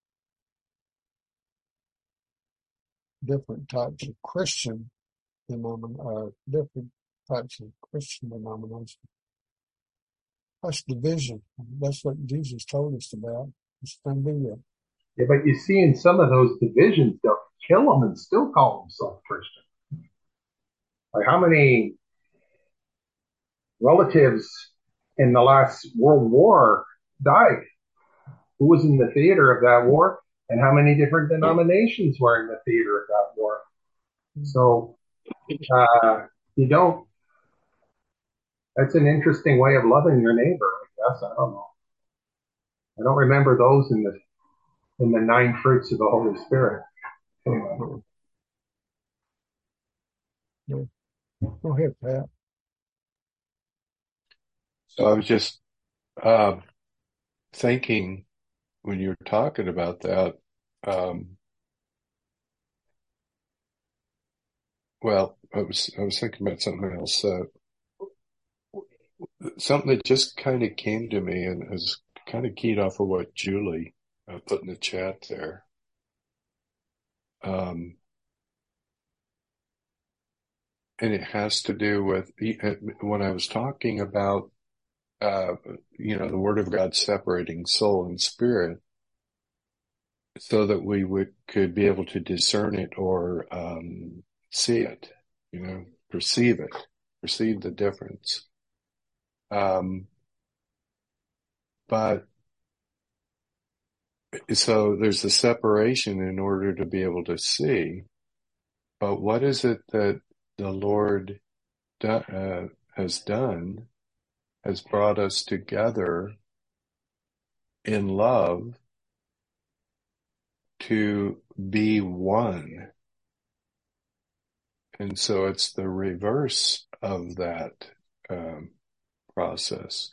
different types of Christian different types of Christian denominations. That's division. That's what Jesus told us about. It's going to be it. Yeah, but you see in some of those divisions, they'll kill them and still call themselves Christian. Like how many relatives in the last World War died? Who was in the theater of that war? And how many different denominations were in the theater of that war? So you don't. That's an interesting way of loving your neighbor, I guess. I don't know. I don't remember those in the 9 fruits of the Holy Spirit. Anyway. Go ahead, Pat. So I was just thinking when you were talking about that, well, I was thinking about something else. Something that just kind of came to me and is kind of keyed off of what Julie put in the chat there. And it has to do with when I was talking about, the Word of God separating soul and spirit so that we could be able to discern it or see it, perceive it, perceive the difference. But so there's a separation in order to be able to see. But what is it that the Lord has done, has brought us together in love to be one? And so it's the reverse of that process.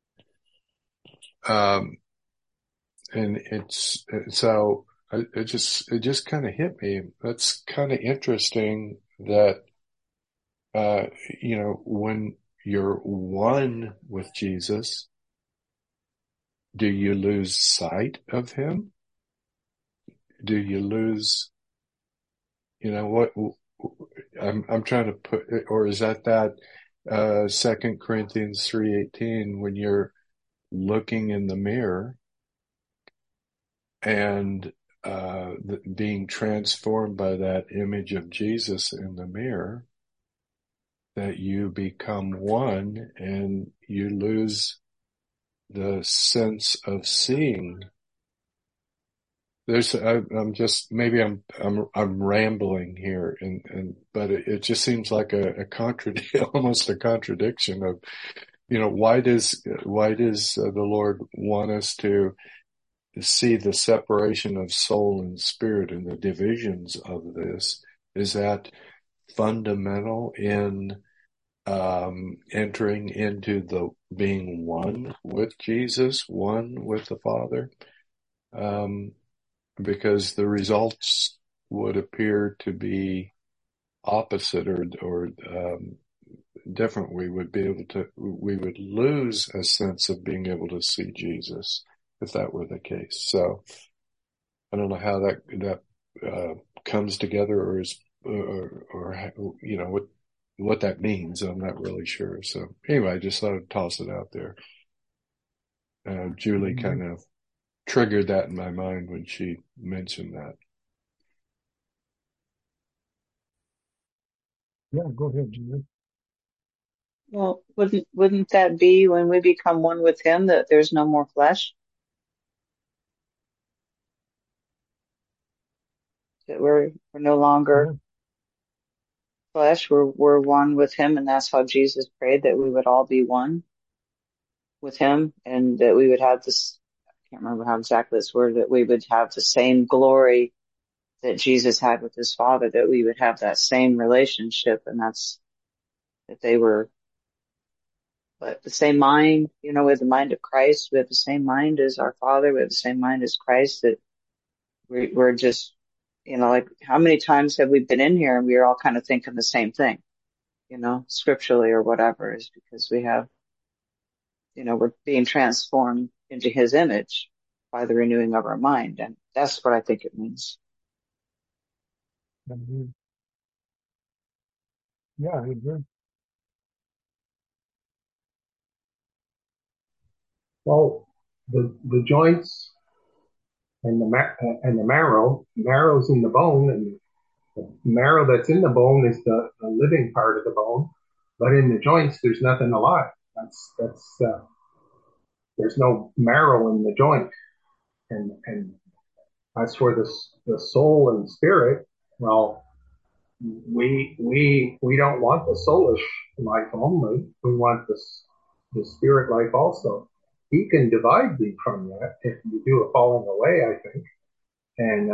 And it just kind of hit me. That's kind of interesting that, when you're one with Jesus, do you lose sight of him? Do you lose, what I'm trying to put, or is that 2 Corinthians 3:18, when you're looking in the mirror and being transformed by that image of Jesus in the mirror, that you become one and you lose the sense of seeing. Maybe I'm rambling here, but it just seems like almost a contradiction of, why does the Lord want us to see the separation of soul and spirit and the divisions of this? Is that fundamental in entering into the being one with Jesus, one with the Father? Because the results would appear to be opposite or different. We would lose a sense of being able to see Jesus if that were the case. So I don't know how that comes together or is, or what that means. I'm not really sure. So anyway, I just thought I'd toss it out there. Julie kind of triggered that in my mind when she mentioned that. Yeah, go ahead, Julie. Well, wouldn't that be when we become one with him that there's no more flesh? That we're no longer flesh, we're one with him, and that's how Jesus prayed, that we would all be one with him, and that we would have this, I can't remember how exactly it's worded, that we would have the same glory that Jesus had with his Father, that we would have that same relationship, and that's that they were, but the same mind, we have the mind of Christ, we have the same mind as our Father, we have the same mind as Christ, that we're just, like how many times have we been in here and we're all kind of thinking the same thing, scripturally or whatever, is because we have, we're being transformed into his image by the renewing of our mind. And that's what I think it means. Yeah, I agree. Well, the joints and the marrow's in the bone, and the marrow that's in the bone is the living part of the bone, but in the joints there's nothing alive. There's no marrow in the joint, and as for the soul and spirit, well, we don't want the soulish life only. We want the spirit life also. He can divide thee from that if you do a falling away, I think. And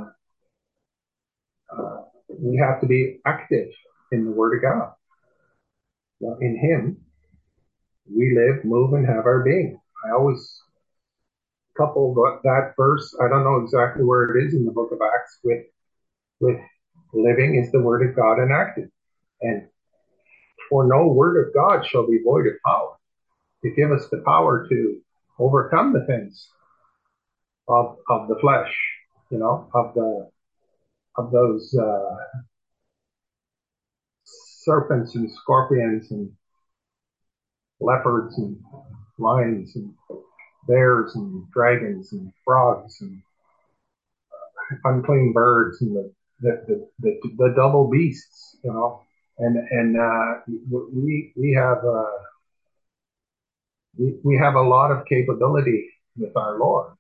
we have to be active in the Word of God, in Him, we live, move, and have our being. I always couple that verse, I don't know exactly where it is in the book of Acts, with living is the word of God enacted. And for no word of God shall be void of power, to give us the power to overcome the things of the flesh, of those serpents and scorpions and leopards and lions and bears and dragons and frogs and unclean birds and the double beasts, and we have a lot of capability with our Lord,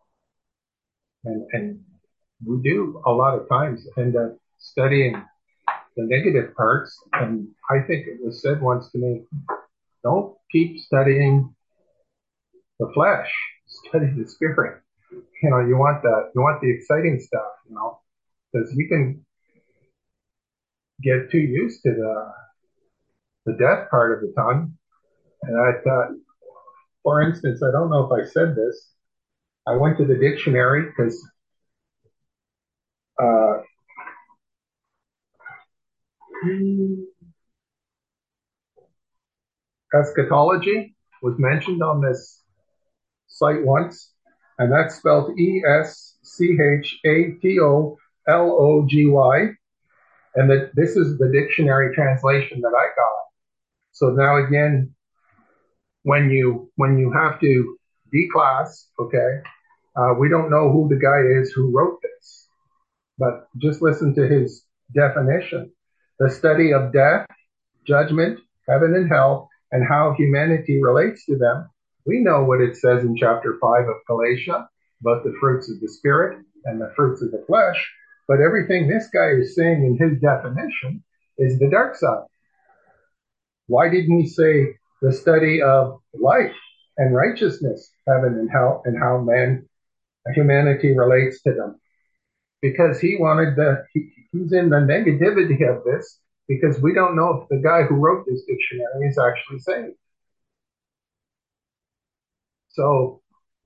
and we do a lot of times end up studying the negative parts. And I think it was said once to me, don't keep studying the flesh, study the spirit. You want the exciting stuff, because you can get too used to the death part of the tongue. And I thought, for instance, I don't know if I said this, I went to the dictionary because eschatology was mentioned on this site once, and that's spelled ESCHATOLOGY, and this is the dictionary translation that I got. So now again, when you have to declass, okay, we don't know who the guy is who wrote this, but just listen to his definition: the study of death, judgment, heaven and hell, and how humanity relates to them. We know what it says in chapter 5 of Galatia about the fruits of the Spirit and the fruits of the flesh, but everything this guy is saying in his definition is the dark side. Why didn't he say the study of life and righteousness, heaven and hell, and how humanity relates to them? Because he wanted he's in the negativity of this, because we don't know if the guy who wrote this dictionary is actually saved. So,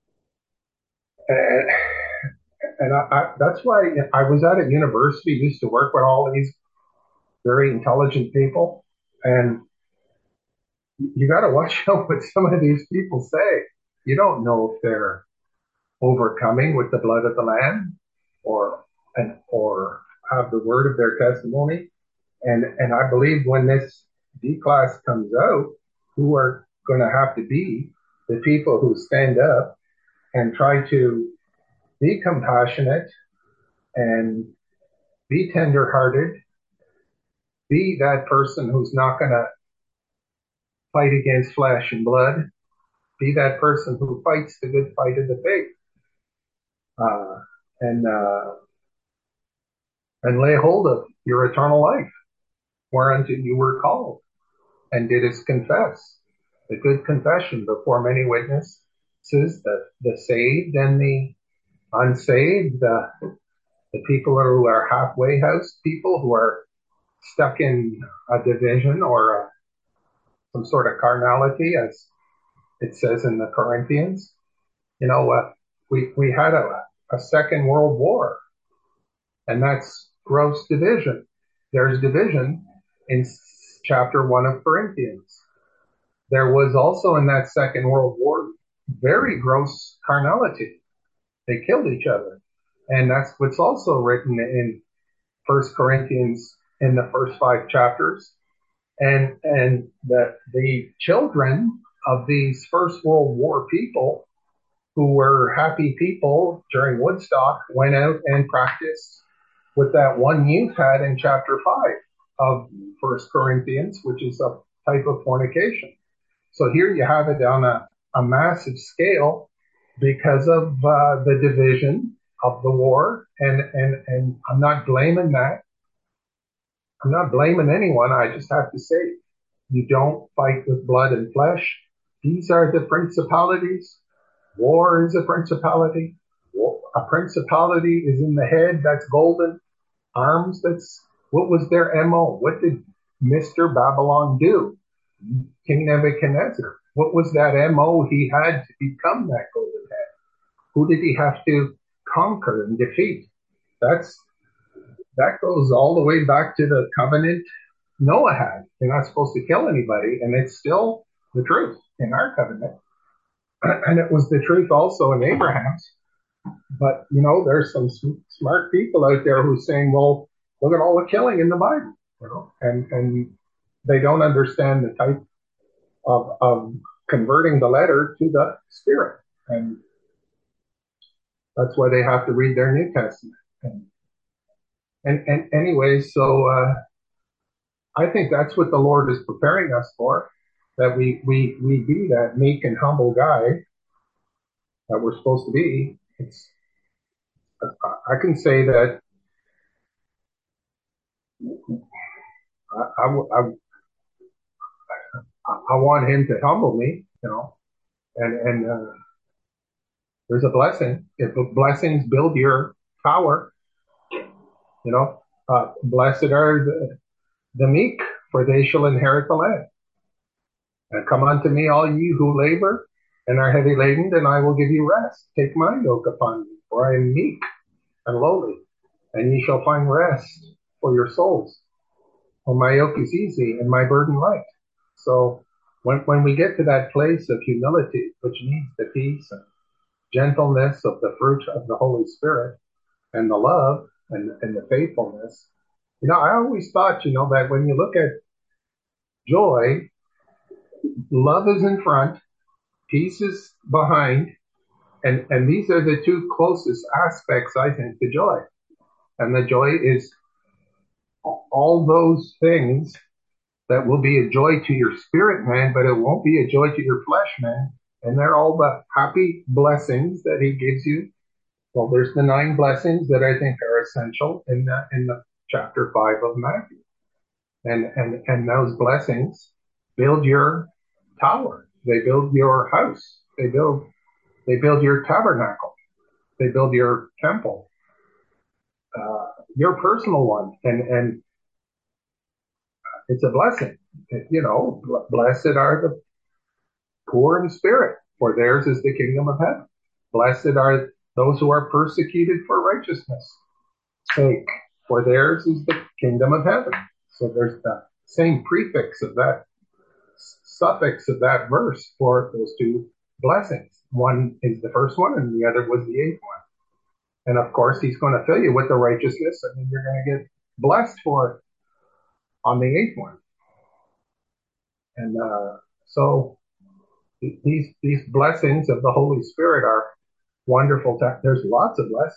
and that's why I was at a university, used to work with all these very intelligent people, and you got to watch out what some of these people say. You don't know if they're overcoming with the blood of the Lamb, or have the word of their testimony. And I believe when this D-class comes out, who are going to have to be the people who stand up and try to be compassionate and be tender-hearted, be that person who's not going to fight against flesh and blood, be that person who fights the good fight of the faith, and lay hold of your eternal life, whereunto you were called, and didst confess the good confession before many witnesses, the saved and the unsaved, the people who are halfway house people, who are stuck in a division or some sort of carnality, as it says in the Corinthians. We had a second world war, and that's gross division. There's division in chapter 1 of Corinthians. There was also in that second world war very gross carnality. They killed each other. And that's what's also written in 1 Corinthians in the first 5 chapters. And the children of these First World War people, who were happy people during Woodstock, went out and practiced what that one youth had in chapter 5 of 1 Corinthians, which is a type of fornication. So here you have it on a massive scale because of the division of the war. And I'm not blaming that. I'm not blaming anyone. I just have to say, you don't fight with blood and flesh. These are the principalities. War is a principality. A principality is in the head. That's golden. Arms, what was their MO? What did Mr. Babylon do? King Nebuchadnezzar. What was that MO he had to become that golden head? Who did he have to conquer and defeat? That goes all the way back to the covenant Noah had. You're not supposed to kill anybody, and it's still the truth in our covenant. And it was the truth also in Abraham's. But, there's some smart people out there who are saying, well, look at all the killing in the Bible, and they don't understand the type of converting the letter to the spirit. And that's why they have to read their New Testament. And anyway, so I think that's what the Lord is preparing us for, that we be that meek and humble guy that we're supposed to be. I can say that I want him to humble me, and there's a blessing. If the blessings build your tower, blessed are the meek, for they shall inherit the land. And come unto me, all ye who labor and are heavy laden, and I will give you rest. Take my yoke upon me, for I am meek and lowly, and ye shall find rest for your souls. For my yoke is easy and my burden light. So when we get to that place of humility, which means the peace and gentleness of the fruit of the Holy Spirit, and the love and the faithfulness, I always thought, that when you look at joy, love is in front, peace is behind, and these are the two closest aspects, I think, to joy. And the joy is all those things that will be a joy to your spirit, man, but it won't be a joy to your flesh, man. And they're all the happy blessings that he gives you. Well, there's the 9 blessings that I think are essential in the chapter 5 of Matthew. And those blessings build your tower. They build your house. They build your tabernacle. They build your temple, your personal one. And it's a blessing. Blessed are the poor in spirit, for theirs is the kingdom of heaven. Blessed are those who are persecuted for righteousness' sake, for theirs is the kingdom of heaven. So there's the same prefix of that, suffix of that verse for those two blessings. One is the first one, and the other was the 8th one. And of course, he's going to fill you with the righteousness, and then you're going to get blessed for it on the 8th one. And so these blessings of the Holy Spirit are wonderful. There's lots of blessings.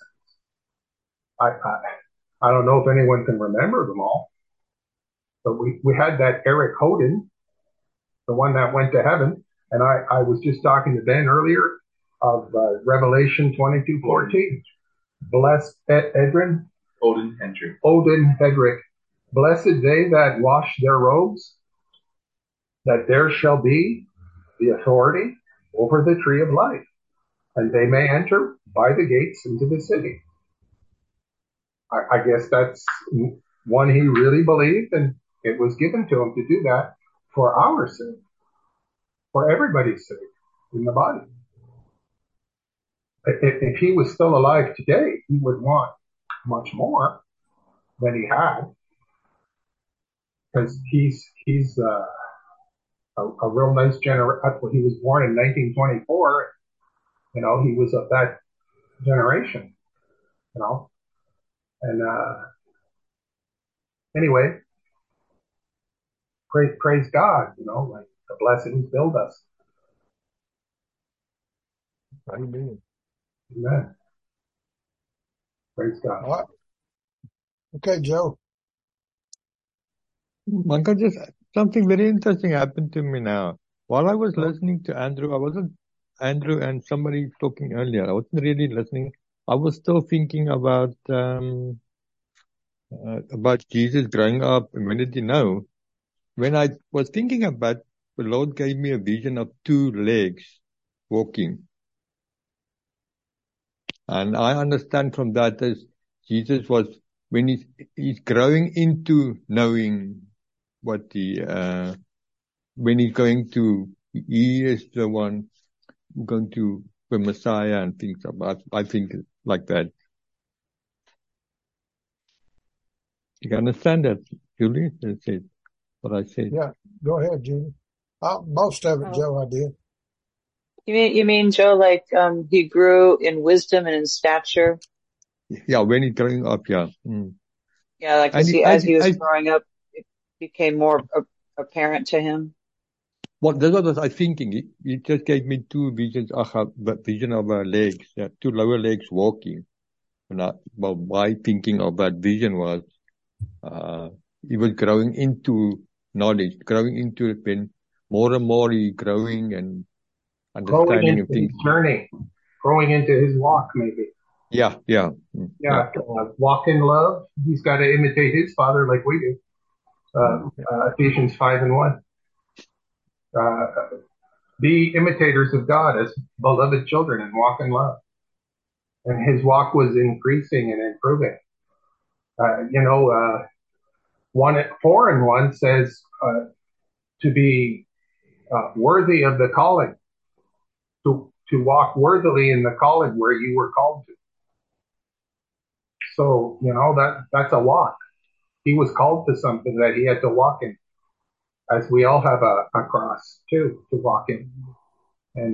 I don't know if anyone can remember them all, but we had that Eric Hoden, the one that went to heaven, and I was just talking to Ben earlier of Revelation 22:14. Blessed Odin Hedrick. Blessed they that wash their robes, that there shall be the authority over the tree of life, and they may enter by the gates into the city. I guess that's one he really believed, and it was given to him to do that for our sake, for everybody's sake in the body. If he was still alive today, he would want much more than he had, because he's a real nice generation. He was born in 1924. He was of that generation. And anyway, praise God. Like the blessings build us. Amen. Amen. Praise God. All right. Okay, Joe. Uncle, just something very interesting happened to me now. While I was listening to Andrew, I wasn't Andrew and somebody talking earlier. I wasn't really listening. I was still thinking about Jesus growing up. And when did he know? When I was thinking about, the Lord gave me a vision of 2 legs walking. And I understand from that as Jesus was, when he's growing into knowing what when he's going to he is the one going to the Messiah and things about. I think like that. You can understand that, Julie? That's it. What I said. Yeah, go ahead, Judy. Most of it, Oh. Joe, I did. You mean Joe, like, he grew in wisdom and in stature? Yeah, when he's growing up, yeah. Yeah, like, And as he was growing up, it became more apparent to him. Well, that's what I was thinking. He just gave me two visions. Vision of our legs, two lower legs walking. And my thinking of that vision was, he was growing into knowledge, growing into it. When more and more he growing and Growing understanding into of things. his journey, growing into his walk, maybe. Yeah. Walk in love. He's got to imitate his father like we do. Ephesians 5:1. Be imitators of God as beloved children and walk in love. And his walk was increasing and improving. 4:1 says to be worthy of the calling, to walk worthily in the calling where you were called to. So, that's a walk. He was called to something that he had to walk in, as we all have a cross too to walk in. And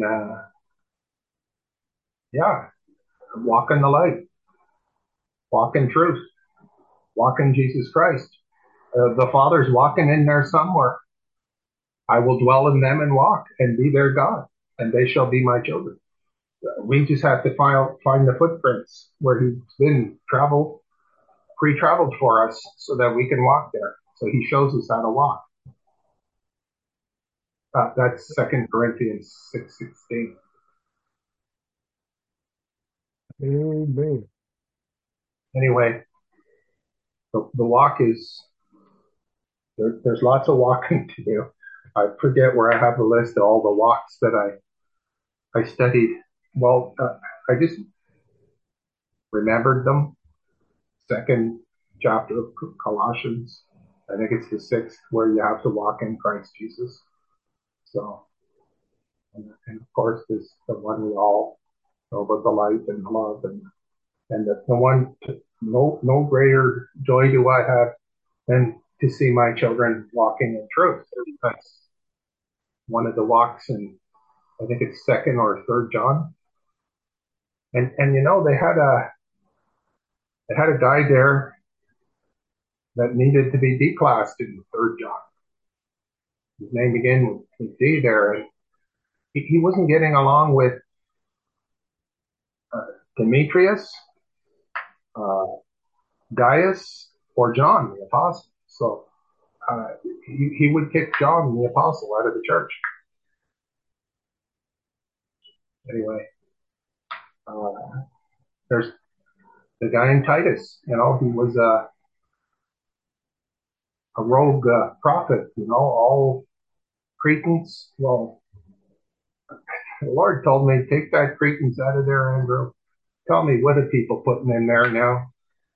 walk in the light, walk in truth, walk in Jesus Christ. The Father's walking in there somewhere. I will dwell in them and walk and be their God, and they shall be my children. We just have to find the footprints where he's been pre-traveled for us so that we can walk there. So he shows us how to walk. That's 2 Corinthians 6:16. Amen. Anyway, the walk is, there's lots of walking to do. I forget where I have the list of all the walks that I studied. Well, I just remembered them. Second chapter of Colossians. I think it's the 6th where you have to walk in Christ Jesus. So, and of course, there's the one we all know about, the light and love, and the one, no greater joy do I have than to see my children walking in truth. That's one of the walks in, I think it's 2nd or 3rd John. And they had a guy there that needed to be declassed in 3rd John. His name began with D there, and he wasn't getting along with Demetrius, Gaius, or John the apostle. So he would kick John the apostle out of the church. Anyway, there's the guy in Titus. He was a rogue prophet. All Cretans. Well, the Lord told me, take that Cretans out of there, Andrew. Tell me, what are people putting in there now?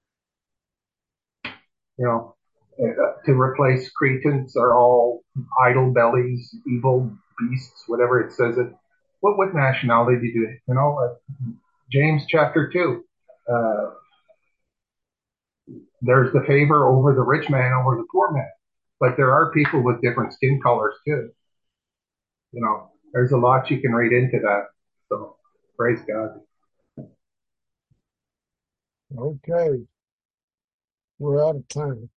To replace Cretans are all idle bellies, evil beasts, whatever it says it. What nationality do you, James chapter 2. There's the favor over the rich man over the poor man. But there are people with different skin colors too. There's a lot you can read into that. So praise God. Okay. We're out of time.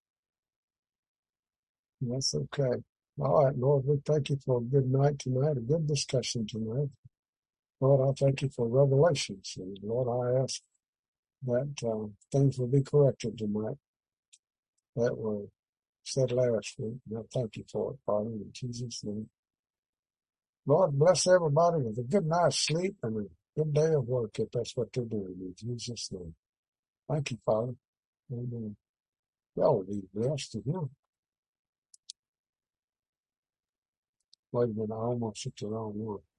That's okay. All right, Lord, we thank you for a good night tonight, a good discussion tonight. Lord, I thank you for revelations. And Lord, I ask that things will be corrected tonight that were said last week. And I thank you for it, Father, in Jesus' name. Lord, bless everybody with a good night's sleep and a good day of work if that's what they're doing, in Jesus' name. Thank you, Father. Amen. Y'all be blessed to Him. Wait a minute, I almost hit the wrong one.